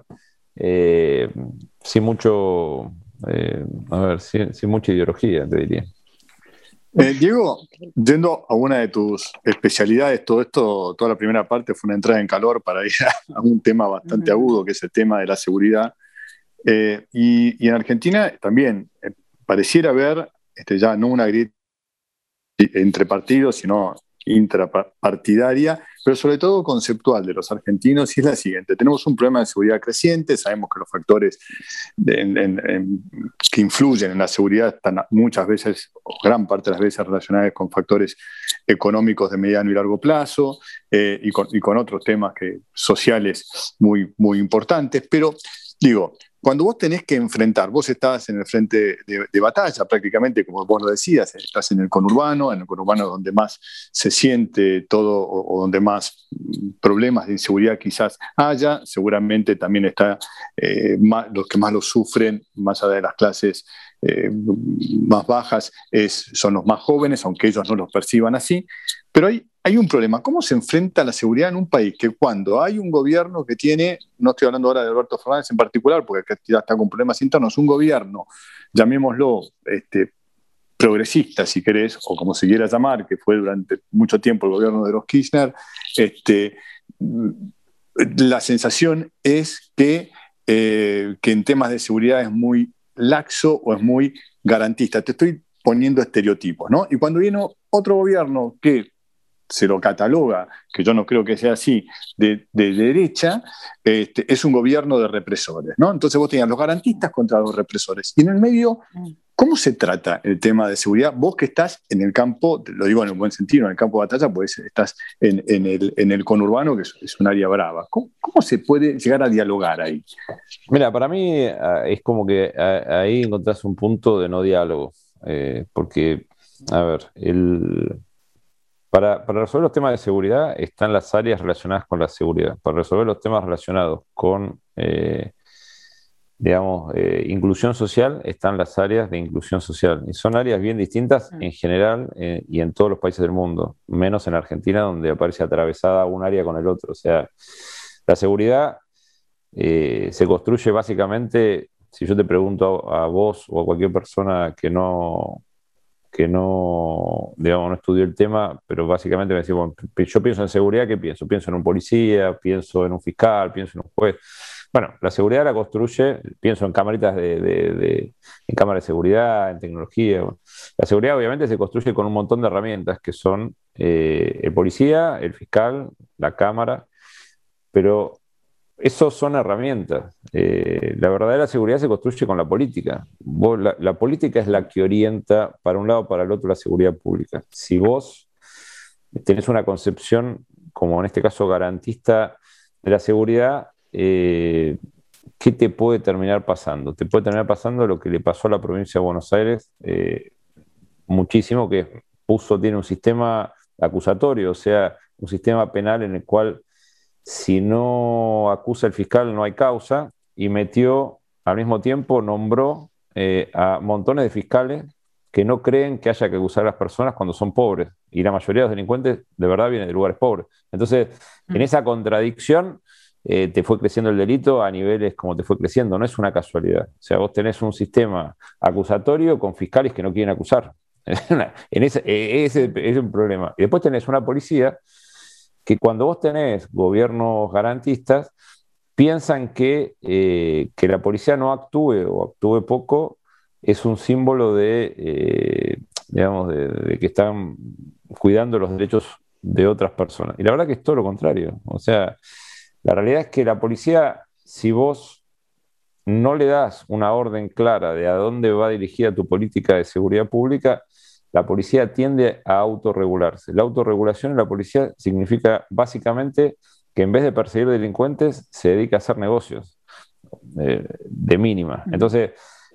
eh, sin mucho, eh, a ver, sin, sin mucha ideología, te diría. Eh, Diego, yendo a una de tus especialidades, todo esto, toda la primera parte fue una entrada en calor para ir a, a un tema bastante uh-huh. agudo, que es el tema de la seguridad. Eh, y, y en Argentina también eh, pareciera haber este, ya no una grieta entre partidos, sino intrapartidaria, pero sobre todo conceptual de los argentinos, y es la siguiente: tenemos un problema de seguridad creciente, sabemos que los factores de, en, en, que influyen en la seguridad están muchas veces, o gran parte de las veces, relacionadas con factores económicos de mediano y largo plazo, eh, y, con, y con otros temas que, sociales muy, muy importantes, pero digo, cuando vos tenés que enfrentar, vos estás en el frente de, de batalla prácticamente, como vos lo decías, estás en el conurbano, en el conurbano donde más se siente todo o, o donde más problemas de inseguridad quizás haya, seguramente también está eh, más, los que más lo sufren, más allá de las clases eh, más bajas, es, son los más jóvenes, aunque ellos no los perciban así, pero hay Hay un problema. ¿Cómo se enfrenta la seguridad en un país que cuando hay un gobierno que tiene, no estoy hablando ahora de Alberto Fernández en particular, porque ya está con problemas internos, un gobierno, llamémoslo este, progresista, si querés, o como se quiera llamar, que fue durante mucho tiempo el gobierno de los Kirchner, este, la sensación es que, eh, que en temas de seguridad es muy laxo o es muy garantista. Te estoy poniendo estereotipos, ¿no? Y cuando viene otro gobierno que se lo cataloga, que yo no creo que sea así, de, de derecha, este, es un gobierno de represores, ¿no? Entonces vos tenías los garantistas contra los represores. Y en el medio, ¿cómo se trata el tema de seguridad? Vos que estás en el campo, lo digo en un buen sentido, en el campo de batalla, pues estás en, en, el, en el conurbano, que es, es un área brava. ¿Cómo, ¿Cómo se puede llegar a dialogar ahí? Mira, para mí es como que ahí encontrás un punto de no diálogo, eh, porque, a ver, el... Para, para resolver los temas de seguridad están las áreas relacionadas con la seguridad. Para resolver los temas relacionados con, eh, digamos, eh, inclusión social, están las áreas de inclusión social. Y son áreas bien distintas en general eh, y en todos los países del mundo, menos en Argentina, donde aparece atravesada un área con el otro. O sea, la seguridad eh, se construye básicamente, si yo te pregunto a, a vos o a cualquier persona que no... que no, digamos, no estudió el tema, pero básicamente me decía, bueno, yo pienso en seguridad, ¿qué pienso? Pienso en un policía, pienso en un fiscal, pienso en un juez. Bueno, la seguridad la construye, pienso en camaritas de, de, de en cámaras de seguridad, en tecnología. Bueno. La seguridad obviamente se construye con un montón de herramientas que son eh, el policía, el fiscal, la cámara, pero esos son herramientas. Eh, la verdadera seguridad se construye con la política. Vos, la, la política es la que orienta para un lado o para el otro la seguridad pública. Si vos tenés una concepción, como en este caso garantista, de la seguridad, eh, ¿qué te puede terminar pasando? Te puede terminar pasando lo que le pasó a la provincia de Buenos Aires eh, muchísimo, que puso, tiene un sistema acusatorio, o sea, un sistema penal en el cual si no acusa el fiscal no hay causa, y metió, al mismo tiempo nombró eh, a montones de fiscales que no creen que haya que acusar a las personas cuando son pobres, y la mayoría de los delincuentes de verdad vienen de lugares pobres. Entonces, mm. en esa contradicción eh, te fue creciendo el delito a niveles como te fue creciendo, no es una casualidad. O sea, vos tenés un sistema acusatorio con fiscales que no quieren acusar. en ese, ese, ese es un problema. Y después tenés una policía que cuando vos tenés gobiernos garantistas, piensan que, eh, que la policía no actúe o actúe poco es un símbolo de, eh, digamos, de, de que están cuidando los derechos de otras personas. Y la verdad que es todo lo contrario. O sea, la realidad es que la policía, si vos no le das una orden clara de a dónde va dirigida tu política de seguridad pública, la policía tiende a autorregularse. La autorregulación en la policía significa básicamente que en vez de perseguir delincuentes, se dedica a hacer negocios eh, de mínima. Entonces,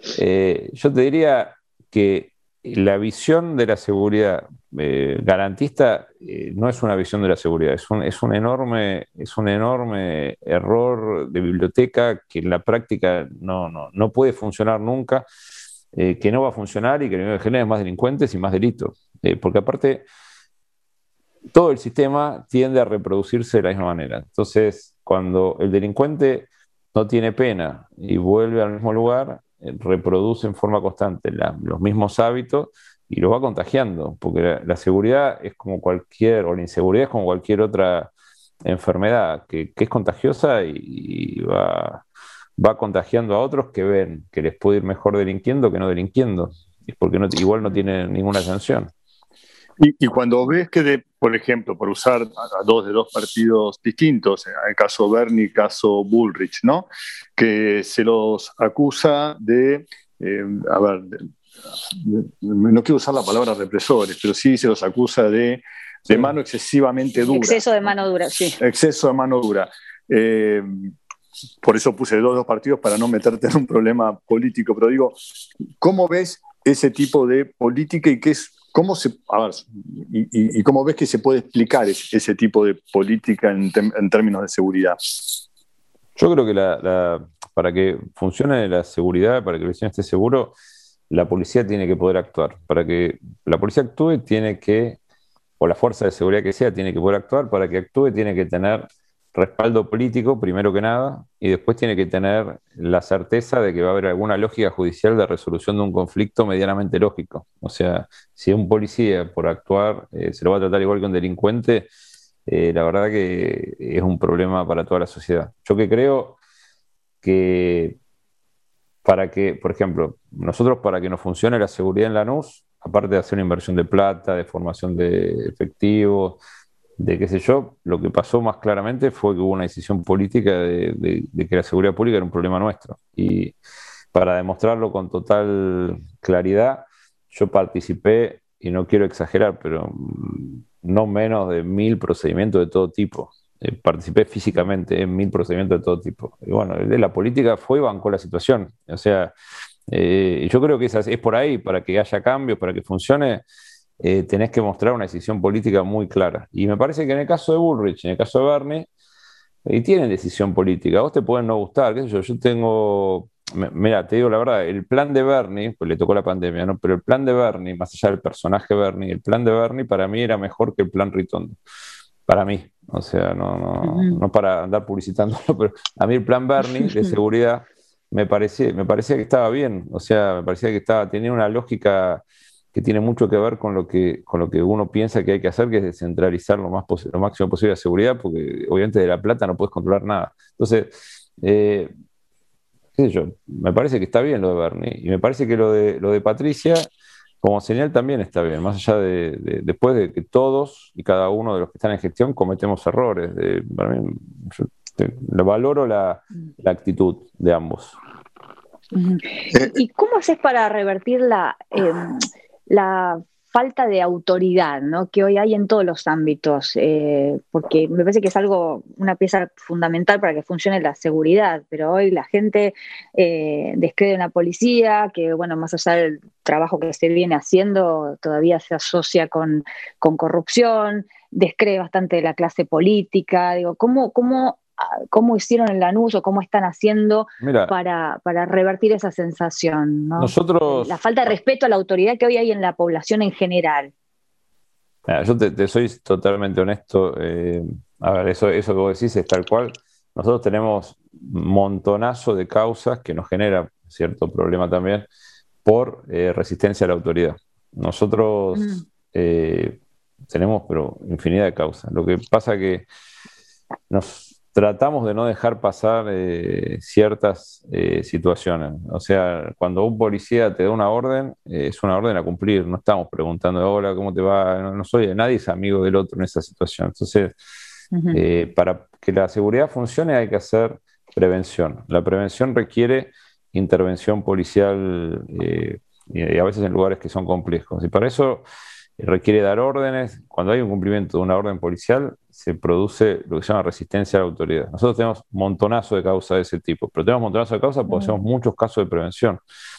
eh, yo te diría que la visión de la seguridad eh, garantista eh, no es una visión de la seguridad, es un, es un enorme, es un enorme error de biblioteca que en la práctica no, no, no puede funcionar nunca. Eh, que no va a funcionar y que lo que genera más delincuentes y más delitos. Eh, porque aparte, todo el sistema tiende a reproducirse de la misma manera. Entonces, cuando el delincuente no tiene pena y vuelve al mismo lugar, eh, reproduce en forma constante la, los mismos hábitos y los va contagiando. Porque la, la seguridad es como cualquier, o la inseguridad es como cualquier otra enfermedad que, que es contagiosa y, y va... va contagiando a otros que ven que les puede ir mejor delinquiendo que no delinquiendo, porque no, igual no tienen ninguna sanción. Y, y cuando ves que, de, por ejemplo, por usar a dos de dos partidos distintos, en el caso Bernie y caso Bullrich, ¿no? Que se los acusa de, eh, a ver, de, de, no quiero usar la palabra represores, pero sí se los acusa de, de mano excesivamente dura. Exceso de mano dura, sí. Exceso de mano dura. Eh, por eso puse dos, dos partidos para no meterte en un problema político, pero digo, ¿cómo ves ese tipo de política y qué es, cómo se, a ver, y, y, y cómo ves que se puede explicar ese, ese tipo de política en, tem, en términos de seguridad? Yo creo que la, la, para que funcione la seguridad, para que el vecino esté seguro, la policía tiene que poder actuar. Para que la policía actúe, tiene que, o la fuerza de seguridad que sea, tiene que poder actuar. Para que actúe, tiene que tener respaldo político, primero que nada, y después tiene que tener la certeza de que va a haber alguna lógica judicial de resolución de un conflicto medianamente lógico. O sea, si un policía por actuar eh, se lo va a tratar igual que un delincuente, eh, la verdad que es un problema para toda la sociedad. Yo que creo que para que, por ejemplo, nosotros para que nos funcione la seguridad en Lanús, aparte de hacer una inversión de plata, de formación de efectivos, de qué sé yo, lo que pasó más claramente fue que hubo una decisión política de, de, de que la seguridad pública era un problema nuestro. Y para demostrarlo con total claridad, yo participé, y no quiero exagerar, pero no menos de mil procedimientos de todo tipo. Eh, participé físicamente en mil procedimientos de todo tipo. Y bueno, de la política fue y bancó la situación. O sea, eh, yo creo que es, es por ahí, para que haya cambios, para que funcione. Eh, tenés que mostrar una decisión política muy clara. Y me parece que en el caso de Bullrich, en el caso de Bernie, eh, tienen decisión política. A vos te pueden no gustar, qué sé yo, yo tengo... Mira, te digo la verdad, el plan de Bernie, pues le tocó la pandemia, ¿no? Pero el plan de Bernie, más allá del personaje Bernie, el plan de Bernie para mí era mejor que el plan Ritondo. Para mí, o sea, no, no, no para andar publicitándolo, pero a mí el plan Bernie de seguridad me parecía, me parecía que estaba bien, o sea, me parecía que estaba, tenía una lógica que tiene mucho que ver con lo que, con lo que uno piensa que hay que hacer, que es descentralizar lo, más lo máximo posible la seguridad, porque obviamente de la plata no puedes controlar nada. Entonces, eh, qué sé yo, me parece que está bien lo de Bernie, y me parece que lo de, lo de Patricia, como señal también está bien, más allá de, de después de que todos y cada uno de los que están en gestión cometemos errores. De, para mí, yo te, le valoro la, la actitud de ambos. ¿Y cómo haces para revertir la, eh, la falta de autoridad, ¿no?, que hoy hay en todos los ámbitos? Eh, porque me parece que es algo, una pieza fundamental para que funcione la seguridad, pero hoy la gente eh, descree en la policía, que bueno, más allá del trabajo que se viene haciendo, todavía se asocia con, con corrupción, descree bastante de la clase política. Digo, ¿cómo, cómo ¿Cómo hicieron en Lanús o cómo están haciendo Mira, para, para revertir esa sensación, ¿no? Nosotros, la falta de respeto a la autoridad que hoy hay en la población en general. Mira, yo te, te soy totalmente honesto. Eh, a ver, eso, eso que vos decís es tal cual. Nosotros tenemos un montonazo de causas que nos genera cierto problema también por eh, resistencia a la autoridad. Nosotros mm. eh, tenemos pero infinidad de causas. Lo que pasa que nos tratamos de no dejar pasar eh, ciertas eh, situaciones. O sea, cuando un policía te da una orden, eh, es una orden a cumplir. No estamos preguntando, hola, ¿cómo te va? No, no soy, nadie es amigo del otro en esa situación. Entonces, uh-huh. eh, para que la seguridad funcione hay que hacer prevención. La prevención requiere intervención policial eh, y a veces en lugares que son complejos. Y para eso requiere dar órdenes. Cuando hay un cumplimiento de una orden policial, se produce lo que se llama resistencia a la autoridad. Nosotros tenemos un montonazo de causas de ese tipo, pero tenemos un montonazo de causas porque mm. hacemos muchos casos de prevención.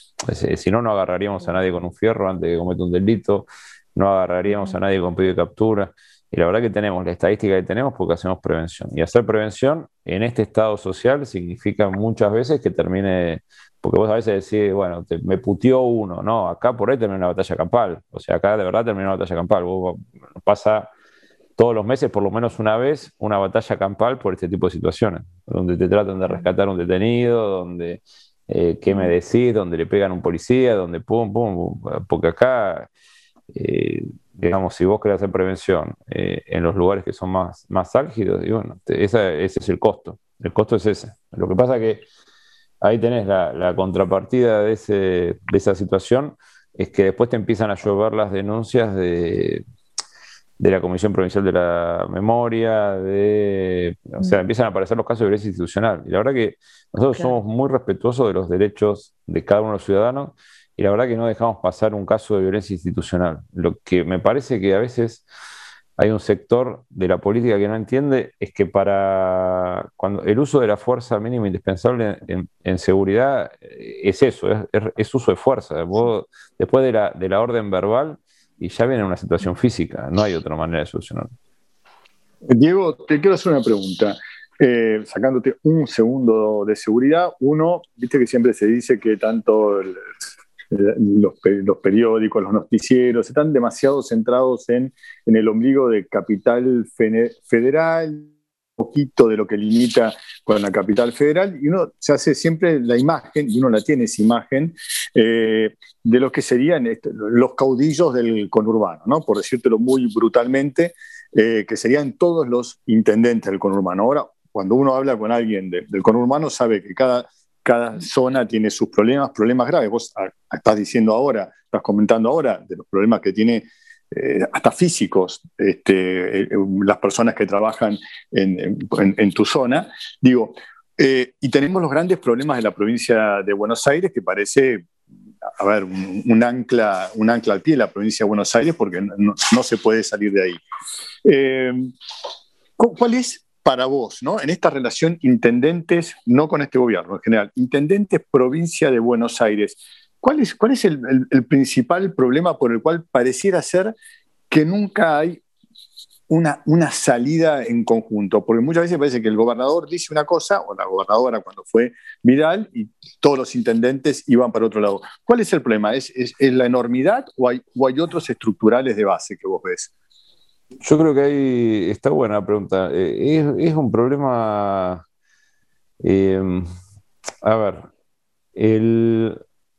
Si no, no agarraríamos a nadie con un fierro antes de que cometa un delito, no agarraríamos a nadie con pedido de captura. Y la verdad que tenemos la estadística que tenemos porque hacemos prevención. Y hacer prevención en este estado social significa muchas veces que termine... Porque vos a veces decís, bueno, te, me puteó uno, no, acá por ahí termina una batalla campal. O sea, acá de verdad termina una batalla campal. Vos, pasa todos los meses, por lo menos una vez, una batalla campal por este tipo de situaciones, donde te tratan de rescatar un detenido, donde eh, qué me decís, donde le pegan a un policía, donde pum, pum, pum. Porque acá, eh, digamos, si vos querés hacer prevención eh, en los lugares que son más, más álgidos, y bueno, te, esa, ese es el costo. El costo es ese. Lo que pasa que ahí tenés la, la contrapartida de, ese, de esa situación, es que después te empiezan a llover las denuncias de, de la Comisión Provincial de la Memoria, de, o sea, empiezan a aparecer los casos de violencia institucional. Y la verdad que nosotros claro. somos muy respetuosos de los derechos de cada uno de los ciudadanos, y la verdad que no dejamos pasar un caso de violencia institucional. Lo que me parece que a veces hay un sector de la política que no entiende, es que para cuando el uso de la fuerza mínima indispensable en, en seguridad es eso, es, es, es uso de fuerza. Vos, después de la, de la orden verbal, y ya viene una situación física, no hay otra manera de solucionarlo. Diego, te quiero hacer una pregunta. Eh, sacándote un segundo de seguridad, uno, viste que siempre se dice que tanto el, Los, los periódicos, los noticieros, están demasiado centrados en, en el ombligo de capital federal, un poquito de lo que limita con la capital federal, y uno se hace siempre la imagen, y uno la tiene esa imagen, eh, de lo que serían este, los caudillos del conurbano, ¿no? Por decírtelo muy brutalmente, eh, que serían todos los intendentes del conurbano. Ahora, cuando uno habla con alguien de, del conurbano, sabe que cada Cada zona tiene sus problemas, problemas graves. Vos estás diciendo ahora, estás comentando ahora de los problemas que tiene eh, hasta físicos este, eh, las personas que trabajan en, en, en tu zona. Digo, eh, y tenemos los grandes problemas de la provincia de Buenos Aires, que parece, a ver, un, un, ancla, un ancla al pie de la provincia de Buenos Aires, porque no, no se puede salir de ahí. Eh, ¿Cuál es para vos, ¿no? En esta relación intendentes, no con este gobierno en general, intendentes provincia de Buenos Aires, ¿cuál es, cuál es el, el, el principal problema por el cual pareciera ser que nunca hay una, una salida en conjunto? Porque muchas veces parece que el gobernador dice una cosa, o la gobernadora cuando fue Vidal, y todos los intendentes iban para otro lado. ¿Cuál es el problema? ¿Es, es, es la enormidad o hay, o hay otros estructurales de base que vos ves? Yo creo que ahí está buena la pregunta. Eh, es, es un problema, eh, a ver, el,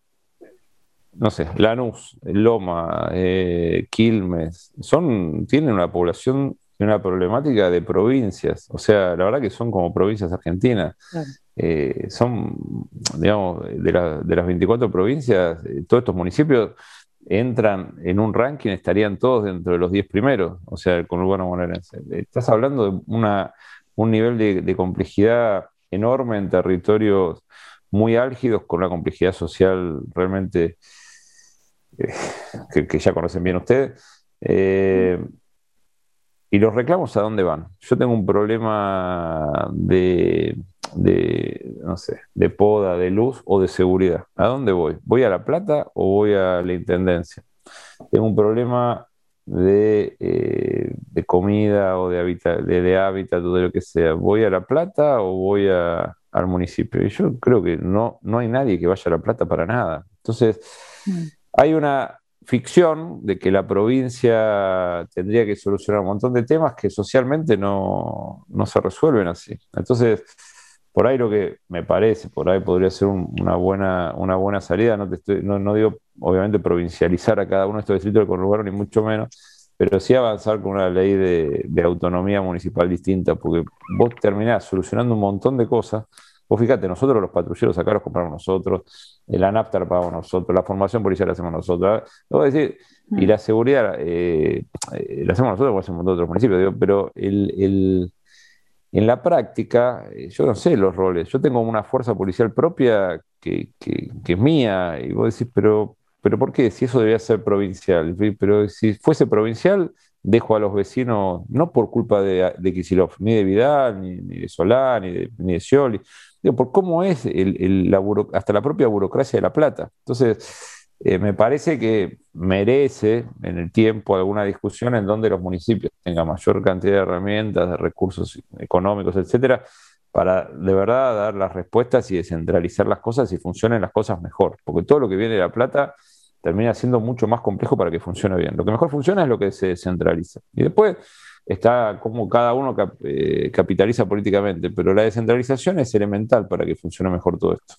no sé, Lanús, Loma, eh, Quilmes, son, tienen una población y una problemática de provincias. O sea, la verdad que son como provincias argentinas. Claro. Eh, son, digamos, de, la, de las veinticuatro provincias, eh, todos estos municipios entran en un ranking, estarían todos dentro de los diez primeros, o sea, el conurbano bonaerense. Estás hablando de una, un nivel de, de complejidad enorme en territorios muy álgidos, con una complejidad social realmente eh, que, que ya conocen bien ustedes. Eh, ¿Y los reclamos a dónde van? Yo tengo un problema de, de, no sé, de poda, de luz o de seguridad. ¿A dónde voy? ¿Voy a La Plata o voy a la Intendencia? Tengo un problema de, eh, de comida o de hábitat, de, de hábitat o de lo que sea. ¿Voy a La Plata o voy a, al municipio? Y yo creo que no, no hay nadie que vaya a La Plata para nada. Entonces, mm. hay una ficción de que la provincia tendría que solucionar un montón de temas que socialmente no, no se resuelven así. Entonces, por ahí lo que me parece, por ahí podría ser un, una, buena, una buena salida. No, te estoy, no, no digo, obviamente, provincializar a cada uno de estos distritos del conurbano, ni mucho menos, pero sí avanzar con una ley de, de autonomía municipal distinta, porque vos terminás solucionando un montón de cosas. Vos fíjate, nosotros los patrulleros acá los compramos nosotros, la nafta la pagamos nosotros, la formación policial la hacemos nosotros. Voy a decir, y la seguridad eh, eh, la hacemos nosotros, como hacen un montón de otros municipios, digo, pero el, el, en la práctica, yo no sé los roles. Yo tengo una fuerza policial propia que, que, que es mía, y vos decís, pero, pero ¿por qué? Si eso debería ser provincial. Pero si fuese provincial, dejo a los vecinos, no por culpa de, de Kicillof, ni de Vidal, ni, ni de Solá, ni de, ni de Scioli, digo, por cómo es el, el, la buro, hasta la propia burocracia de La Plata. Entonces, eh, me parece que merece en el tiempo alguna discusión en donde los municipios tengan mayor cantidad de herramientas, de recursos económicos, etcétera, para de verdad dar las respuestas y descentralizar las cosas y funcionen las cosas mejor. Porque todo lo que viene de La Plata termina siendo mucho más complejo para que funcione bien. Lo que mejor funciona es lo que se descentraliza. Y después está como cada uno cap, eh, capitaliza políticamente, pero la descentralización es elemental para que funcione mejor todo esto.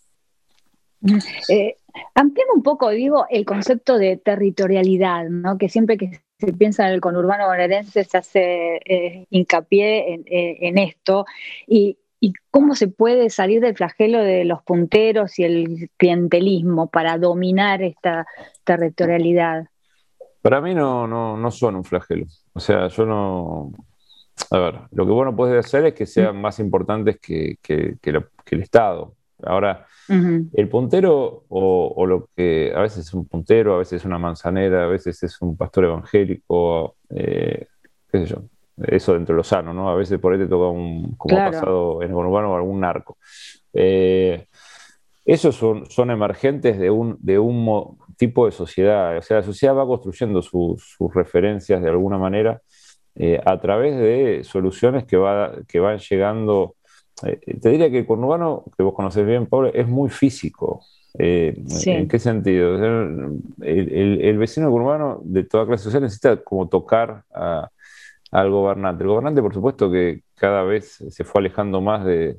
Eh, ampliando un poco, digo, el concepto de territorialidad, ¿no? Que siempre que se piensa en el conurbano bonaerense se hace eh, hincapié en, en esto, y, y cómo se puede salir del flagelo de los punteros y el clientelismo para dominar esta territorialidad. Para mí no, no, no son un flagelo. O sea, yo no... A ver, lo que vos no podés hacer es que sean más importantes que, que, que, lo, que el Estado. Ahora, uh-huh. el puntero, o, o lo que a veces es un puntero, a veces es una manzanera, a veces es un pastor evangélico, eh, qué sé yo. Eso dentro de lo sano, ¿no? A veces por ahí te toca un, como Claro. ha pasado en el conurbano, algún narco. Eh, esos son, son emergentes de un, de un mo- tipo de sociedad. O sea, la sociedad va construyendo su- sus referencias de alguna manera eh, a través de soluciones que, va, que van llegando. Eh, te diría que el conurbano, que vos conocés bien, Pablo, es muy físico. Eh, Sí. ¿En qué sentido? O sea, el, el- el vecino conurbano de toda clase social necesita como tocar a, al gobernante. El gobernante, por supuesto, que cada vez se fue alejando más de,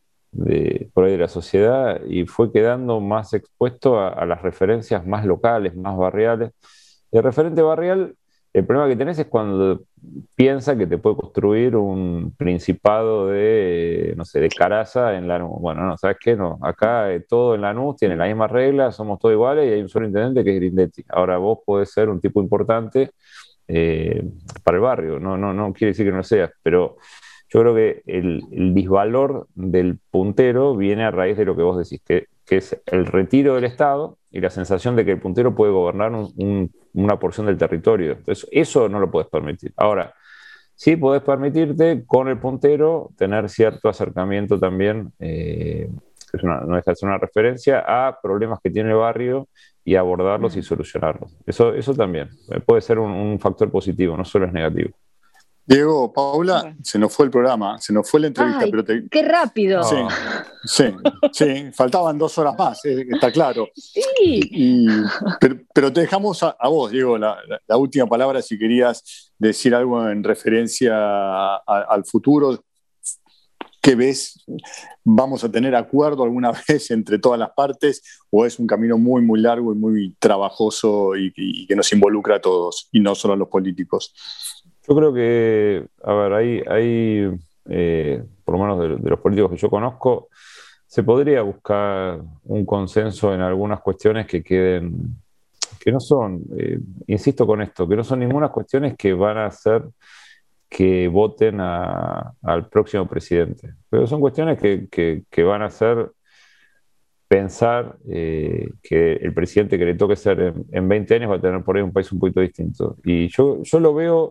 de, por ahí de la sociedad y fue quedando más expuesto a, a las referencias más locales, más barriales. El referente barrial, el problema que tenés es cuando piensa que te puede construir un principado de, no sé, de Caraza en Lanús. Bueno, no, ¿sabes qué? No, acá eh, todo en Lanús tiene las mismas reglas, somos todos iguales y hay un solo intendente que es Grindetti. Ahora vos podés ser un tipo importante eh, para el barrio, no, no, no quiere decir que no lo seas, pero yo creo que el, el disvalor del puntero viene a raíz de lo que vos decís, que, que es el retiro del Estado y la sensación de que el puntero puede gobernar un, un, una porción del territorio. Entonces, eso no lo puedes permitir. Ahora, sí podés permitirte con el puntero tener cierto acercamiento también, eh, que es una, no deja de ser una referencia a problemas que tiene el barrio y abordarlos y solucionarlos. Eso, eso también puede ser un, un factor positivo, no solo es negativo. Diego, Paula, se nos fue el programa, se nos fue la entrevista, Ay, pero te... qué rápido. Sí, sí, sí, faltaban dos horas más, eh, está claro. Sí. Y, pero, pero te dejamos a, a vos, Diego, la, la, la última palabra, si querías decir algo en referencia a, a, al futuro. ¿Qué ves? ¿Vamos a tener acuerdo alguna vez entre todas las partes o es un camino muy, muy largo y muy trabajoso y, y que nos involucra a todos y no solo a los políticos? Yo creo que, a ver, hay, hay eh, por lo menos de, de los políticos que yo conozco, se podría buscar un consenso en algunas cuestiones que queden, que no son, eh, insisto con esto, que no son ninguna cuestiones que van a hacer que voten a, al próximo presidente, pero son cuestiones que, que, que van a hacer pensar eh, que el presidente que le toque ser en, en veinte años va a tener por ahí un país un poquito distinto. Y yo, yo lo veo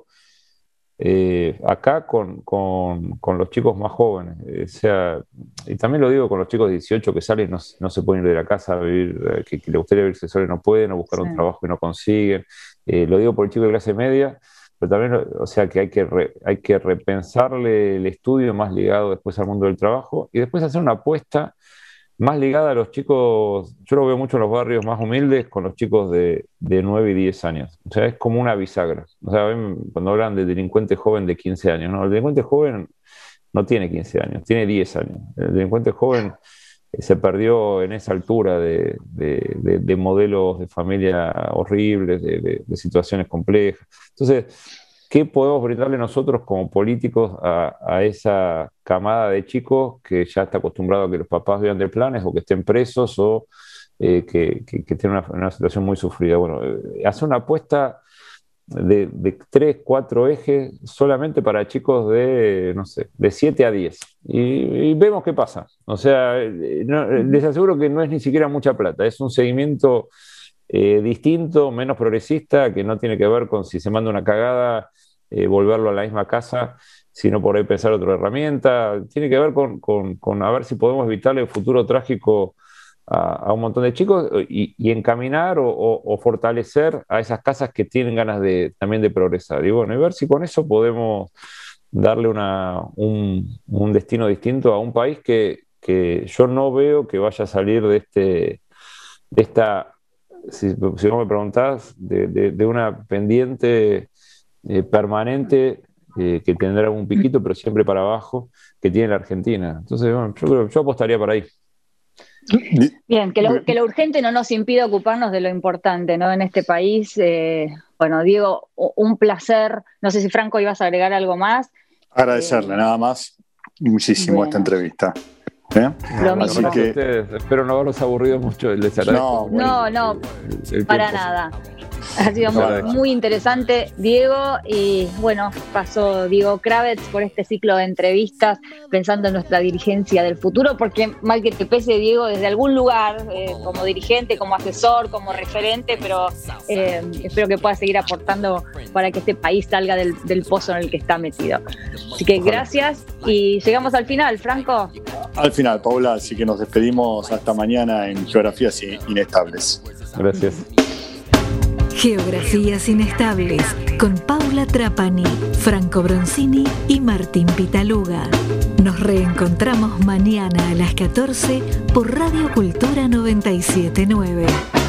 eh, acá con, con, con los chicos más jóvenes, eh, o sea, y también lo digo con los chicos de dieciocho que salen y no, no se pueden ir de la casa a vivir, eh, que, que les gustaría vivirse solos y no pueden, o buscar sí. un trabajo y no consiguen. Eh, lo digo por el chico de clase media, pero también, o sea, que hay que, re, hay que repensarle el estudio más ligado después al mundo del trabajo y después hacer una apuesta más ligada a los chicos. Yo lo veo mucho en los barrios más humildes con los chicos de, de nueve y diez años. O sea, es como una bisagra. O sea, ven, cuando hablan de delincuente joven de quince años, ¿no? El delincuente joven no tiene quince años, tiene diez años. El delincuente joven se perdió en esa altura de, de, de, de modelos de familia horribles, de, de, de situaciones complejas. Entonces, ¿qué podemos brindarle nosotros como políticos a, a esa camada de chicos que ya está acostumbrado a que los papás vivan de planes o que estén presos o eh, que, que, que tienen una, una situación muy sufrida? Bueno, eh, hacer una apuesta de, de tres, cuatro ejes solamente para chicos de, no sé, de siete a diez. Y, y vemos qué pasa. O sea, no, les aseguro que no es ni siquiera mucha plata, es un seguimiento Eh, distinto, menos progresista, que no tiene que ver con si se manda una cagada, eh, volverlo a la misma casa, sino por ahí pensar otra herramienta. Tiene que ver con, con, con a ver si podemos evitarle el futuro trágico a, a un montón de chicos y, y encaminar o, o, o fortalecer a esas casas que tienen ganas de, también de progresar. Y bueno, y ver si con eso podemos darle una, un, un destino distinto a un país que, que yo no veo que vaya a salir de, este, de esta... Si, si vos me preguntás, de, de, de una pendiente eh, permanente eh, que tendrá un piquito, pero siempre para abajo, que tiene la Argentina. Entonces, bueno, yo, creo, yo apostaría para ahí. Bien, que lo, que lo urgente no nos impida ocuparnos de lo importante, ¿no? En este país. Eh, bueno, Diego, un placer. No sé si Franco ibas a agregar algo más. Agradecerle, eh, nada más, muchísimo bueno. esta entrevista. ¿Eh? Lo mismo. Que ustedes, espero no haberlos aburrido mucho. Les agradezco no, no, no, el, el para nada. Ha sido muy, muy interesante, Diego. Y bueno, pasó Diego Kravetz por este ciclo de entrevistas pensando en nuestra dirigencia del futuro, porque mal que te pese, Diego, desde algún lugar, eh, como dirigente, como asesor, como referente, pero eh, espero que puedas seguir aportando para que este país salga del, del pozo en el que está metido. Así que gracias y llegamos al final, Franco. Al final, Paula, así que nos despedimos hasta mañana en Geografías Inestables. Gracias. Geografías Inestables con Paula Trapani, Franco Bronzini y Martín Pitaluga. Nos reencontramos mañana a las catorce por Radio Cultura noventa y siete punto nueve.